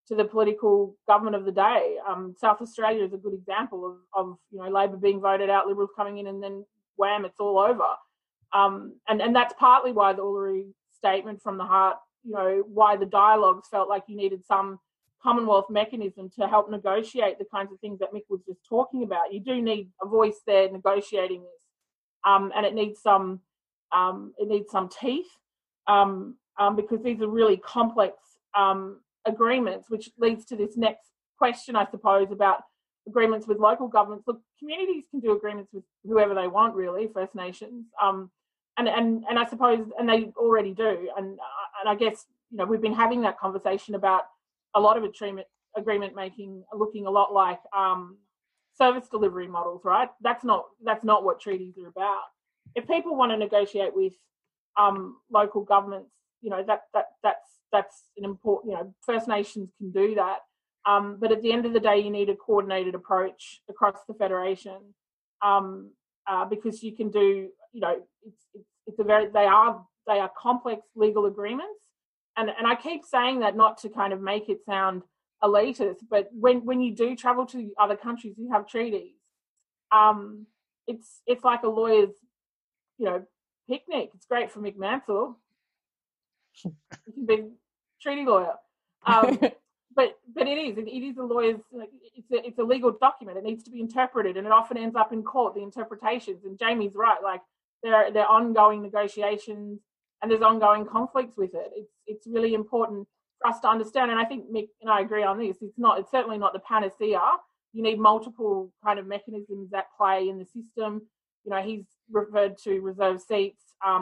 to the political government of the day. South Australia is a good example of Labor being voted out, Liberals coming in, and then wham, it's all over. And that's partly why the Uluru Statement from the Heart, why the dialogues felt like you needed some Commonwealth mechanism to help negotiate the kinds of things that Mick was just talking about. You do need a voice there negotiating this, and it needs some teeth, because these are really complex agreements, which leads to this next question, I suppose, about agreements with local governments. Look, communities can do agreements with whoever they want, really, First Nations, and I suppose, and they already do, and I guess we've been having that conversation about a lot of agreement making looking a lot like service delivery models, right? That's not what treaties are about. If people want to negotiate with local governments, that's an important. First Nations can do that, but at the end of the day, you need a coordinated approach across the federation, because you can do. They are complex legal agreements. And I keep saying that not to kind of make it sound elitist, but when you do travel to other countries who have treaties, it's like a lawyer's, picnic. It's great for Mick Mansell. You can be a treaty lawyer, but it is a lawyer's. It's a legal document. It needs to be interpreted, and it often ends up in court. The interpretations, and Jamie's right. Like there are ongoing negotiations. And there's ongoing conflicts with it. It's really important for us to understand. And I think Mick and I agree on this. It's certainly not the panacea. You need multiple kind of mechanisms at play in the system. He's referred to reserve seats.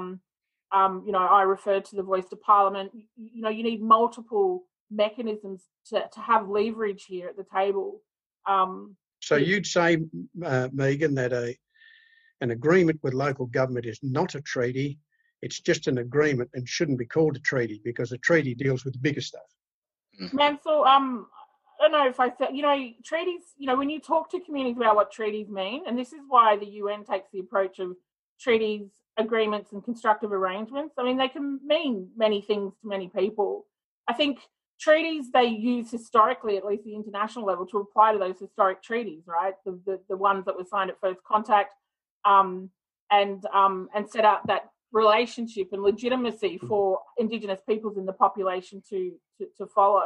I referred to the voice to Parliament. You need multiple mechanisms to have leverage here at the table. So you'd say, Megan, that an agreement with local government is not a treaty. It's just an agreement and shouldn't be called a treaty, because a treaty deals with the bigger stuff. Mansell, I don't know if I said, treaties, when you talk to communities about what treaties mean, and this is why the UN takes the approach of treaties, agreements, and constructive arrangements. I mean, they can mean many things to many people. I think treaties they use historically, at least the international level, to apply to those historic treaties, right? The ones that were signed at first contact, and set out that relationship and legitimacy for Indigenous peoples in the population to follow.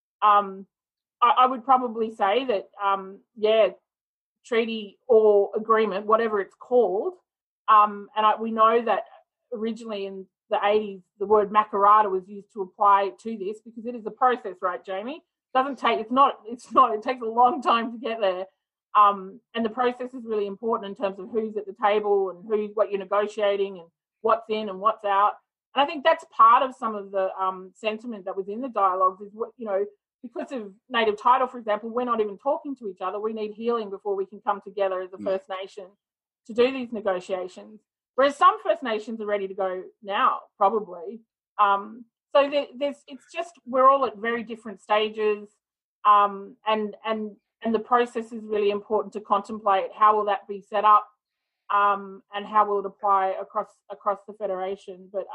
I would probably say that, treaty or agreement, whatever it's called, we know that originally in the 80s, the word Makarrata was used to apply to this, because it is a process, right, Jamie? It takes a long time to get there. And the process is really important in terms of who's at the table and what you're negotiating and what's in and what's out. And I think that's part of some of the sentiment that was in the dialogues is, because of native title, for example, we're not even talking to each other. We need healing before we can come together as a First Nation to do these negotiations. Whereas some First Nations are ready to go now, probably. So it's just, we're all at very different stages. And the process is really important to contemplate. How will that be set up? And how will it apply across the federation? But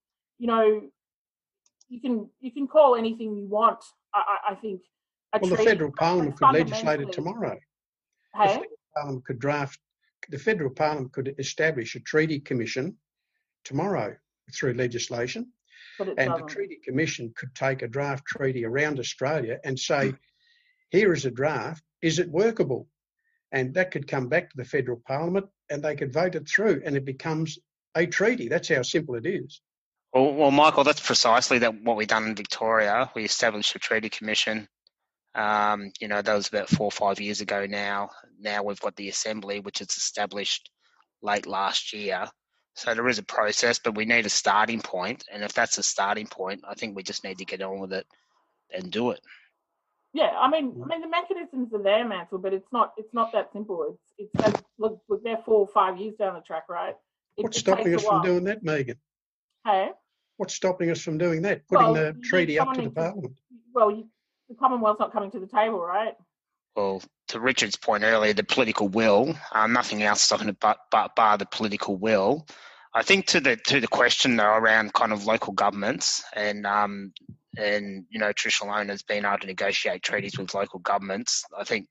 you can call anything you want. I think. The federal parliament could legislate it tomorrow. Hey? The federal parliament could establish a treaty commission tomorrow through legislation, and the treaty commission could take a draft treaty around Australia and say, here is a draft. Is it workable? And that could come back to the federal parliament and they could vote it through and it becomes a treaty. That's how simple it is. Well, Michael, that's precisely what we've done in Victoria. We established a treaty commission. That was about 4 or 5 years ago now. Now we've got the Assembly, which is established late last year. So there is a process, but we need a starting point. And if that's a starting point, I think we just need to get on with it and do it. Yeah, I mean the mechanisms are there, Mansell, but it's not that simple. Look, they're 4 or 5 years down the track, right? What's stopping us from doing that, Megan? Hey? What's stopping us from doing that? Putting the treaty up to the Parliament? The Commonwealth's not coming to the table, right? Well, to Richard's point earlier, the political will, nothing else stopping but bar the political will. I think to the question though around kind of local governments and and traditional owners being able to negotiate treaties with local governments. I think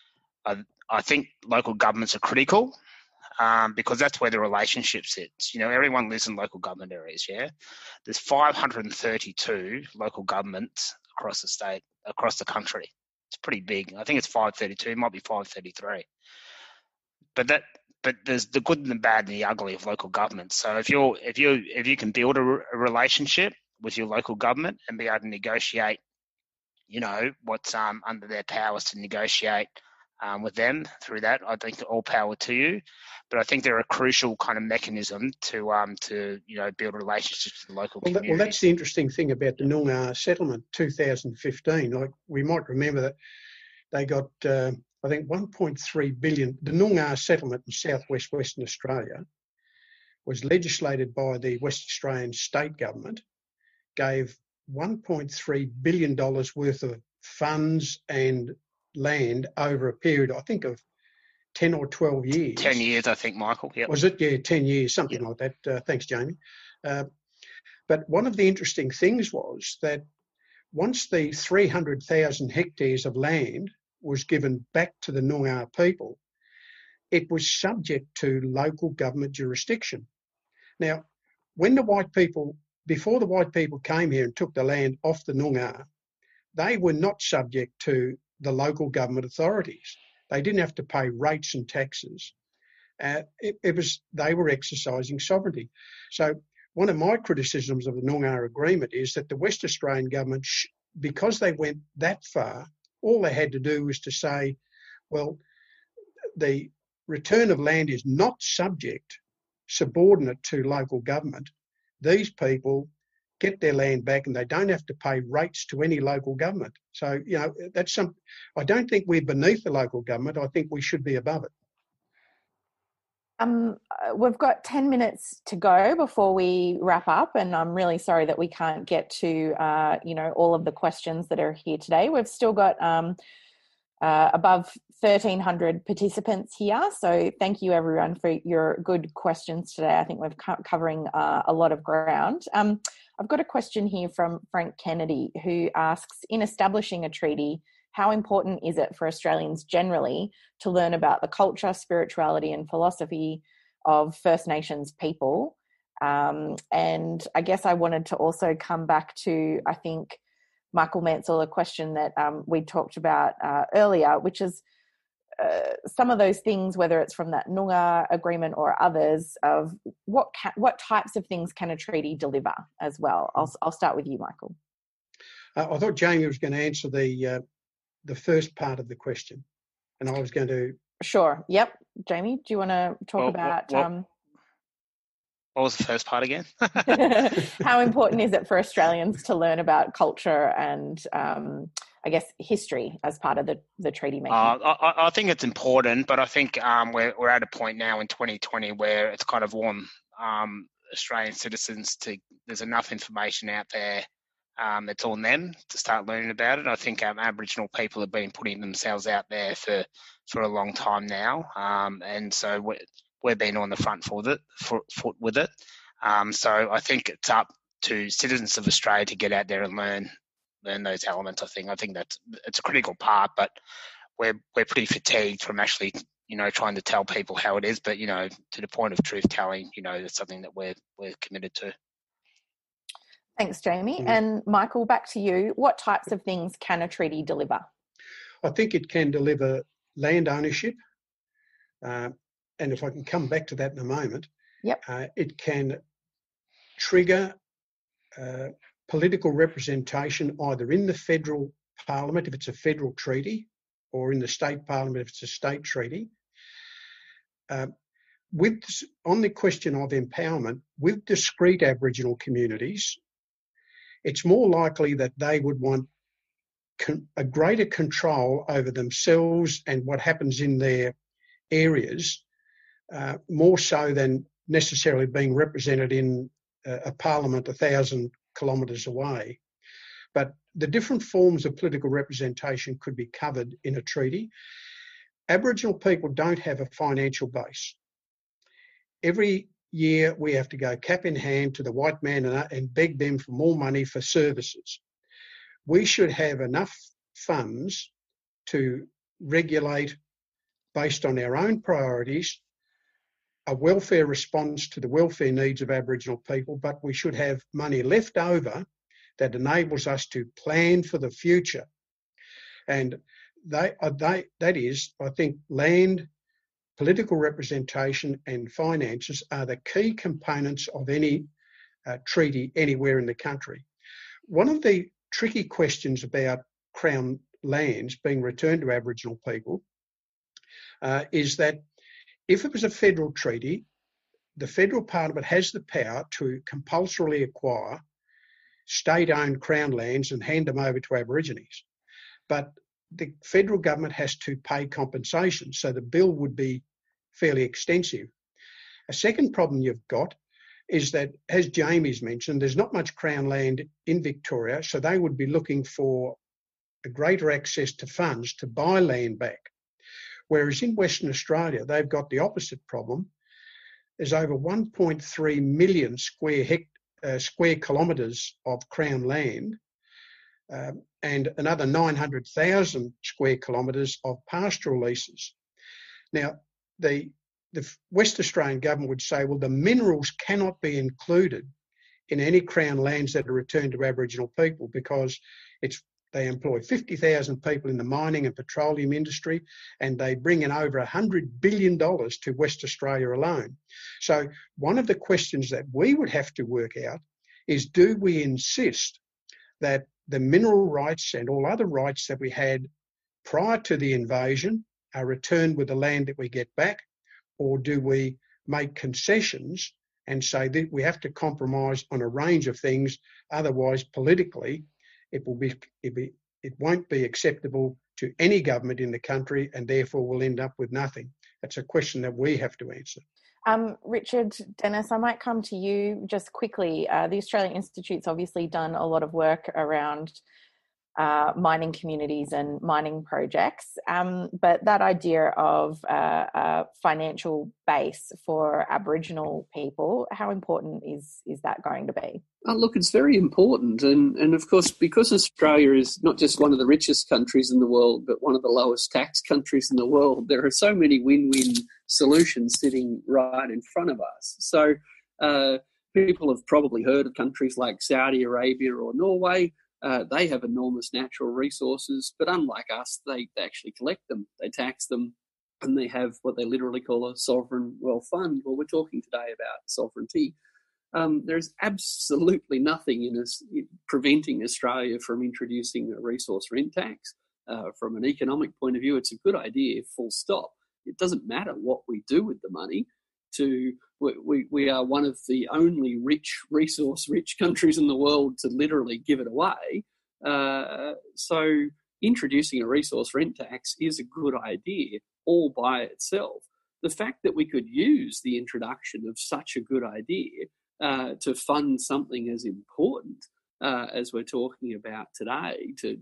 local governments are critical because that's where the relationship sits. Everyone lives in local government areas. Yeah, there's 532 local governments across the country. It's pretty big. I think it's 532. It might be 533. But there's the good and the bad and the ugly of local government. So if you can build a relationship with your local government and be able to negotiate, what's under their powers to negotiate with them through that, I think all power to you. But I think they're a crucial kind of mechanism to build relationships with the local community. Well, that's the interesting thing about the Noongar settlement, 2015. Like, we might remember that they got, I think, 1.3 billion. The Noongar settlement in southwest Western Australia was legislated by the West Australian state government, gave $1.3 billion worth of funds and land over a period, I think, of 10 or 12 years. 10 years, I think, Michael. Yep. Was it? Yeah, 10 years, something like that. Thanks, Jamie. But one of the interesting things was that once the 300,000 hectares of land was given back to the Noongar people, it was subject to local government jurisdiction. Now, when before the white people came here and took the land off the Noongar, they were not subject to the local government authorities. They didn't have to pay rates and taxes. They were exercising sovereignty. So one of my criticisms of the Noongar Agreement is that the West Australian government, because they went that far, all they had to do was to say, well, the return of land is not subordinate to local government. These people get their land back and they don't have to pay rates to any local government. So, that's I don't think we're beneath the local government. I think we should be above it. We've got 10 minutes to go before we wrap up, and I'm really sorry that we can't get to, all of the questions that are here today. We've still got above 1,300 participants here, so thank you everyone for your good questions today. I think we're covering a lot of ground. I've got a question here from Frank Kennedy, who asks, in establishing a treaty, how important is it for Australians generally to learn about the culture, spirituality and philosophy of First Nations people? And I guess I wanted to also come back to, I think, Michael Mansell, a question that we talked about earlier, which is some of those things, whether it's from that Noongar agreement or others, of what types of things can a treaty deliver as well? I'll start with you, Michael. I thought Jamie was going to answer the first part of the question, and I was going to... Sure. Yep. Jamie, do you want to talk about... What was the first part again? How important is it for Australians to learn about culture and, I guess, history as part of the treaty making? I think it's important, but I think we're at a point now in 2020 where it's kind of warned Australian citizens there's enough information out there. It's on them to start learning about it. I think Aboriginal people have been putting themselves out there for a long time now, and so we've been on the front foot with it. So I think it's up to citizens of Australia to get out there and learn those elements. I think it's a critical part, but we're pretty fatigued from actually trying to tell people how it is. But to the point of truth telling, it's something that we're committed to. Thanks, Jamie. And Michael, back to you. What types of things can a treaty deliver? I think it can deliver land ownership. And if I can come back to that in a moment, it can trigger political representation either in the federal parliament if it's a federal treaty, or in the state parliament if it's a state treaty. On the question of empowerment, with discrete Aboriginal communities, it's more likely that they would want a greater control over themselves and what happens in their areas, more so than necessarily being represented in a parliament 1,000 kilometres away. But the different forms of political representation could be covered in a treaty. Aboriginal people don't have a financial base. Every year we have to go cap in hand to the white man and beg them for more money for services. we should have enough funds to regulate based on our own priorities, a welfare response to the welfare needs of Aboriginal people, but we should have money left over that enables us to plan for the future. And that is, I think, land, political representation and finances are the key components of any treaty anywhere in the country. One of the tricky questions about Crown lands being returned to Aboriginal people is that if it was a federal treaty, the federal parliament has the power to compulsorily acquire state-owned Crown lands and hand them over to Aborigines. But the federal government has to pay compensation, so the bill would be fairly extensive. A second problem you've got is that, as Jamie's mentioned, there's not much Crown land in Victoria, so they would be looking for a greater access to funds to buy land back. Whereas in Western Australia, they've got the opposite problem. There's over 1.3 million square kilometres of Crown land and another 900,000 square kilometres of pastoral leases. Now, the West Australian government would say, well, the minerals cannot be included in any Crown lands that are returned to Aboriginal people because they employ 50,000 people in the mining and petroleum industry, and they bring in over $100 billion to West Australia alone. So one of the questions that we would have to work out is, do we insist that the mineral rights and all other rights that we had prior to the invasion are returned with the land that we get back, or do we make concessions and say that we have to compromise on a range of things, otherwise politically it won't be acceptable to any government in the country and therefore we'll end up with nothing? That's a question that we have to answer. Richard, Dennis, I might come to you just quickly. The Australian Institute's obviously done a lot of work around mining communities and mining projects, but that idea of a financial base for Aboriginal people, how important is that going to be? Look, it's very important. And of course, because Australia is not just one of the richest countries in the world, but one of the lowest tax countries in the world, there are so many win-win solutions sitting right in front of us. So people have probably heard of countries like Saudi Arabia or Norway. They have enormous natural resources, but unlike us, they actually collect them, they tax them, and they have what they literally call a sovereign wealth fund. Well, we're talking today about sovereignty. There's absolutely nothing in us preventing Australia from introducing a resource rent tax. From an economic point of view, it's a good idea, full stop. It doesn't matter what we do with the money. We are one of the only resource-rich countries in the world to literally give it away. So introducing a resource rent tax is a good idea all by itself. The fact that we could use the introduction of such a good idea to fund something as important as we're talking about today, to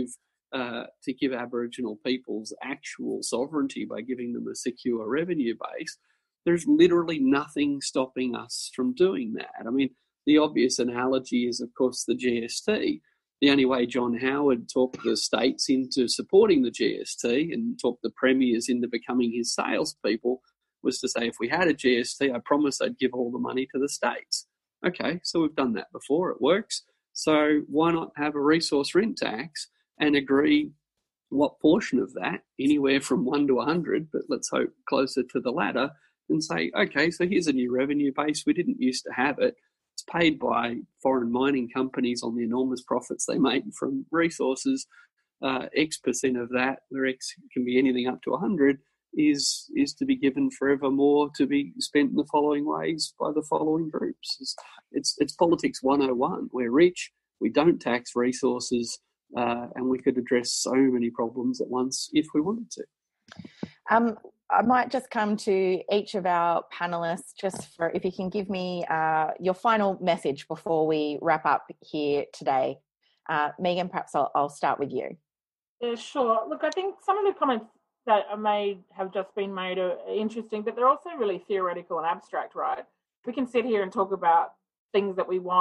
give Aboriginal peoples actual sovereignty by giving them a secure revenue base, there's literally nothing stopping us from doing that. I mean, the obvious analogy is, of course, the GST. The only way John Howard talked the states into supporting the GST and talked the premiers into becoming his salespeople was to say, if we had a GST, I promise I'd give all the money to the states. Okay, so we've done that before. It works. So why not have a resource rent tax and agree what portion of that, anywhere from 1 to 100, but let's hope closer to the latter, and say, okay, so here's a new revenue base. We didn't used to have it. It's paid by foreign mining companies on the enormous profits they make from resources. X percent of that, where X can be anything up to 100, is to be given forevermore to be spent in the following ways by the following groups. It's politics 101. We're rich, we don't tax resources, and we could address so many problems at once if we wanted to. I might just come to each of our panellists just for, if you can give me your final message before we wrap up here today. Megan, perhaps I'll start with you. Yeah, sure. Look, I think some of the comments that have just been made are interesting, but they're also really theoretical and abstract, right? We can sit here and talk about things that we want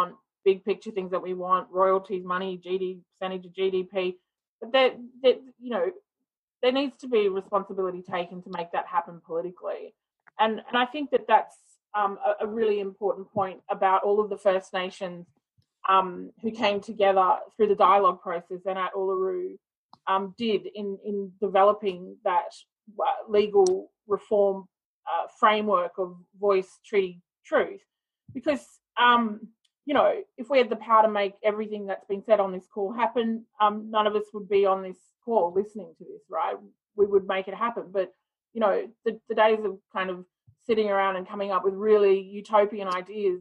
big picture things that we want, royalties, money, percentage of GDP. But there needs to be responsibility taken to make that happen politically. And I think that's a really important point about all of the First Nations who came together through the dialogue process and at Uluru did in developing that legal reform framework of voice, treaty, truth. Because, if we had the power to make everything that's been said on this call happen, none of us would be on this call listening to this, right? We would make it happen. But, the days of kind of sitting around and coming up with really utopian ideas,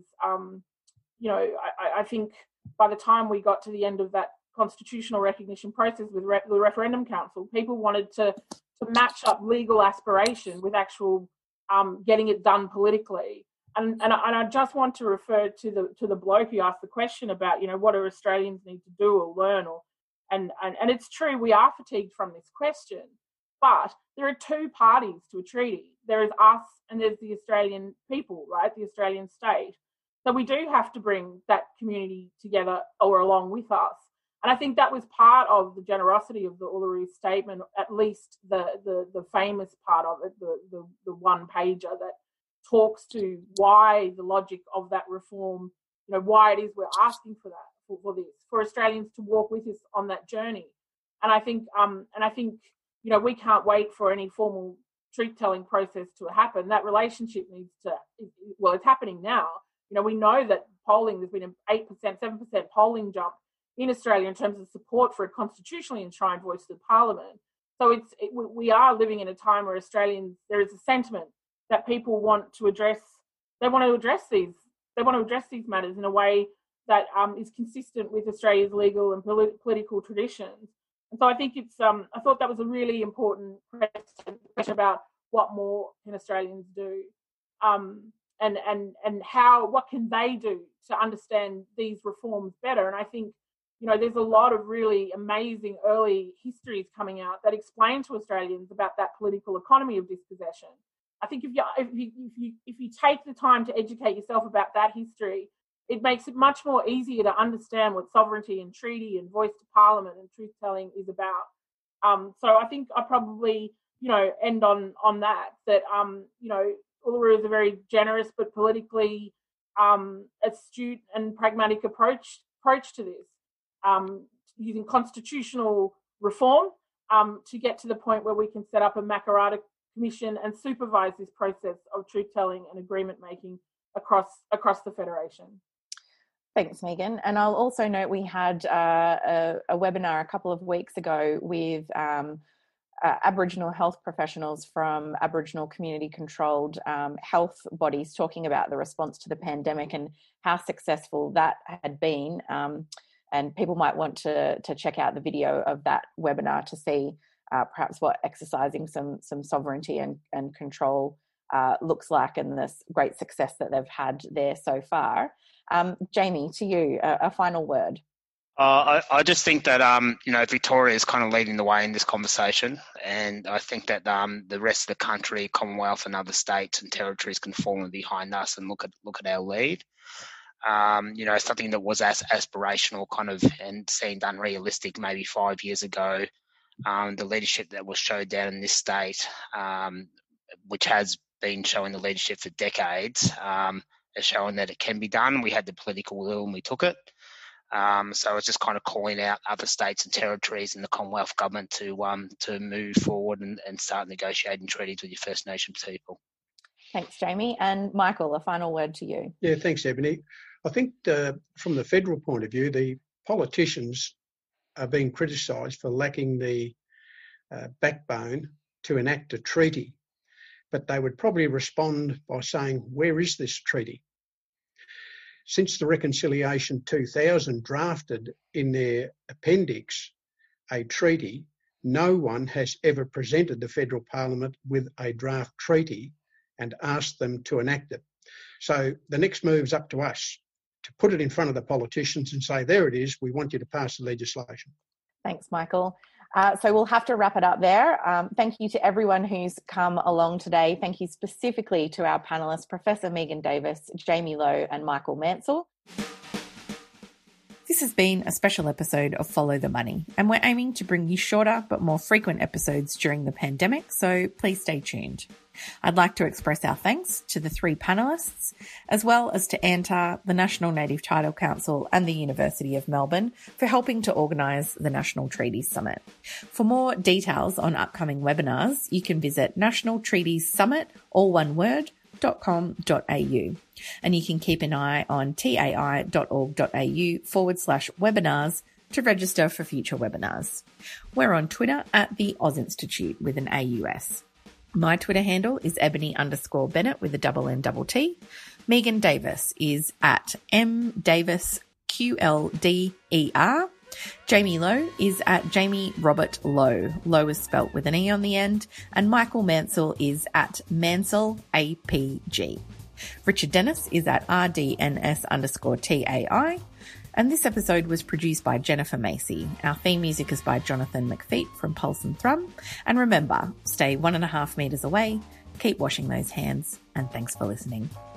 I think by the time we got to the end of that constitutional recognition process with the Referendum Council, people wanted to match up legal aspiration with actual getting it done politically. And I just want to refer to the bloke who asked the question about, what do Australians need to do or learn, and it's true, we are fatigued from this question, but there are two parties to a treaty. There is us and there's the Australian people, right? The Australian state. So we do have to bring that community together or along with us. And I think that was part of the generosity of the Uluru Statement, at least the famous part of it, the one pager that talks to why the logic of that reform, why it is we're asking for that, for this, for Australians to walk with us on that journey. And I think we can't wait for any formal truth-telling process to happen. That relationship needs to, it's happening now. We know that polling, there's been an 8%, 7% polling jump in Australia in terms of support for a constitutionally enshrined voice to the Parliament. So we are living in a time where Australians, there is a sentiment that people want to address these matters in a way that is consistent with Australia's legal and political traditions. And so I think I thought that was a really important question about what more can Australians do, and what can they do to understand these reforms better. And I think, there's a lot of really amazing early histories coming out that explain to Australians about that political economy of dispossession. I think if you take the time to educate yourself about that history, it makes it much more easier to understand what sovereignty and treaty and voice to Parliament and truth-telling is about. So I think I probably, end on that, Uluru is a very generous but politically astute and pragmatic approach to this, using constitutional reform to get to the point where we can set up a Makarrata Commission and supervise this process of truth-telling and agreement-making across the Federation. Thanks, Megan. And I'll also note we had a webinar a couple of weeks ago with Aboriginal health professionals from Aboriginal community-controlled health bodies talking about the response to the pandemic and how successful that had been. And people might want to check out the video of that webinar to see perhaps what exercising some sovereignty and control looks like, and this great success that they've had there so far. Jamie, to you, a final word. I just think that, Victoria is kind of leading the way in this conversation, and I think that the rest of the country, Commonwealth and other states and territories can fall in behind us and look at our lead. Something that was as aspirational and seemed unrealistic maybe 5 years ago. The leadership that was showed down in this state, which has been showing the leadership for decades, is showing that it can be done. We had the political will and we took it. So it's just kind of calling out other states and territories and the Commonwealth government to move forward and start negotiating treaties with your First Nations people. Thanks, Jamie. And Michael, a final word to you. Yeah, thanks, Ebony. I think from the federal point of view, the politicians are being criticised for lacking the backbone to enact a treaty, but they would probably respond by saying, where is this treaty? Since the Reconciliation 2000 drafted in their appendix a treaty, no one has ever presented the federal parliament with a draft treaty and asked them to enact it. So the next move's up to us to put it in front of the politicians and say, there it is, we want you to pass the legislation. Thanks, Michael. So we'll have to wrap it up there. Thank you to everyone who's come along today. Thank you specifically to our panellists, Professor Megan Davis, Jamie Lowe and Michael Mansell. This has been a special episode of Follow the Money, and we're aiming to bring you shorter but more frequent episodes during the pandemic, so please stay tuned. I'd like to express our thanks to the 3 panellists, as well as to ANTAR, the National Native Title Council and the University of Melbourne for helping to organise the National Treaties Summit. For more details on upcoming webinars, you can visit National Treaties Summit, all one word, .com.au. And you can keep an eye on tai.org.au/webinars to register for future webinars. We're on Twitter at the Oz Institute with an AUS. My Twitter handle is Ebony_Bennett with a NNT. Megan Davis is at MDavisQLDER. Jamie Lowe is at Jamie Robert Lowe. Lowe is spelt with an E on the end. And Michael Mansell is at Mansell APG. Richard Dennis is at RDNS_TAI. And this episode was produced by Jennifer Macy. Our theme music is by Jonathan McFeet from Pulse and Thrum. And remember, stay 1.5 meters away, keep washing those hands, and thanks for listening.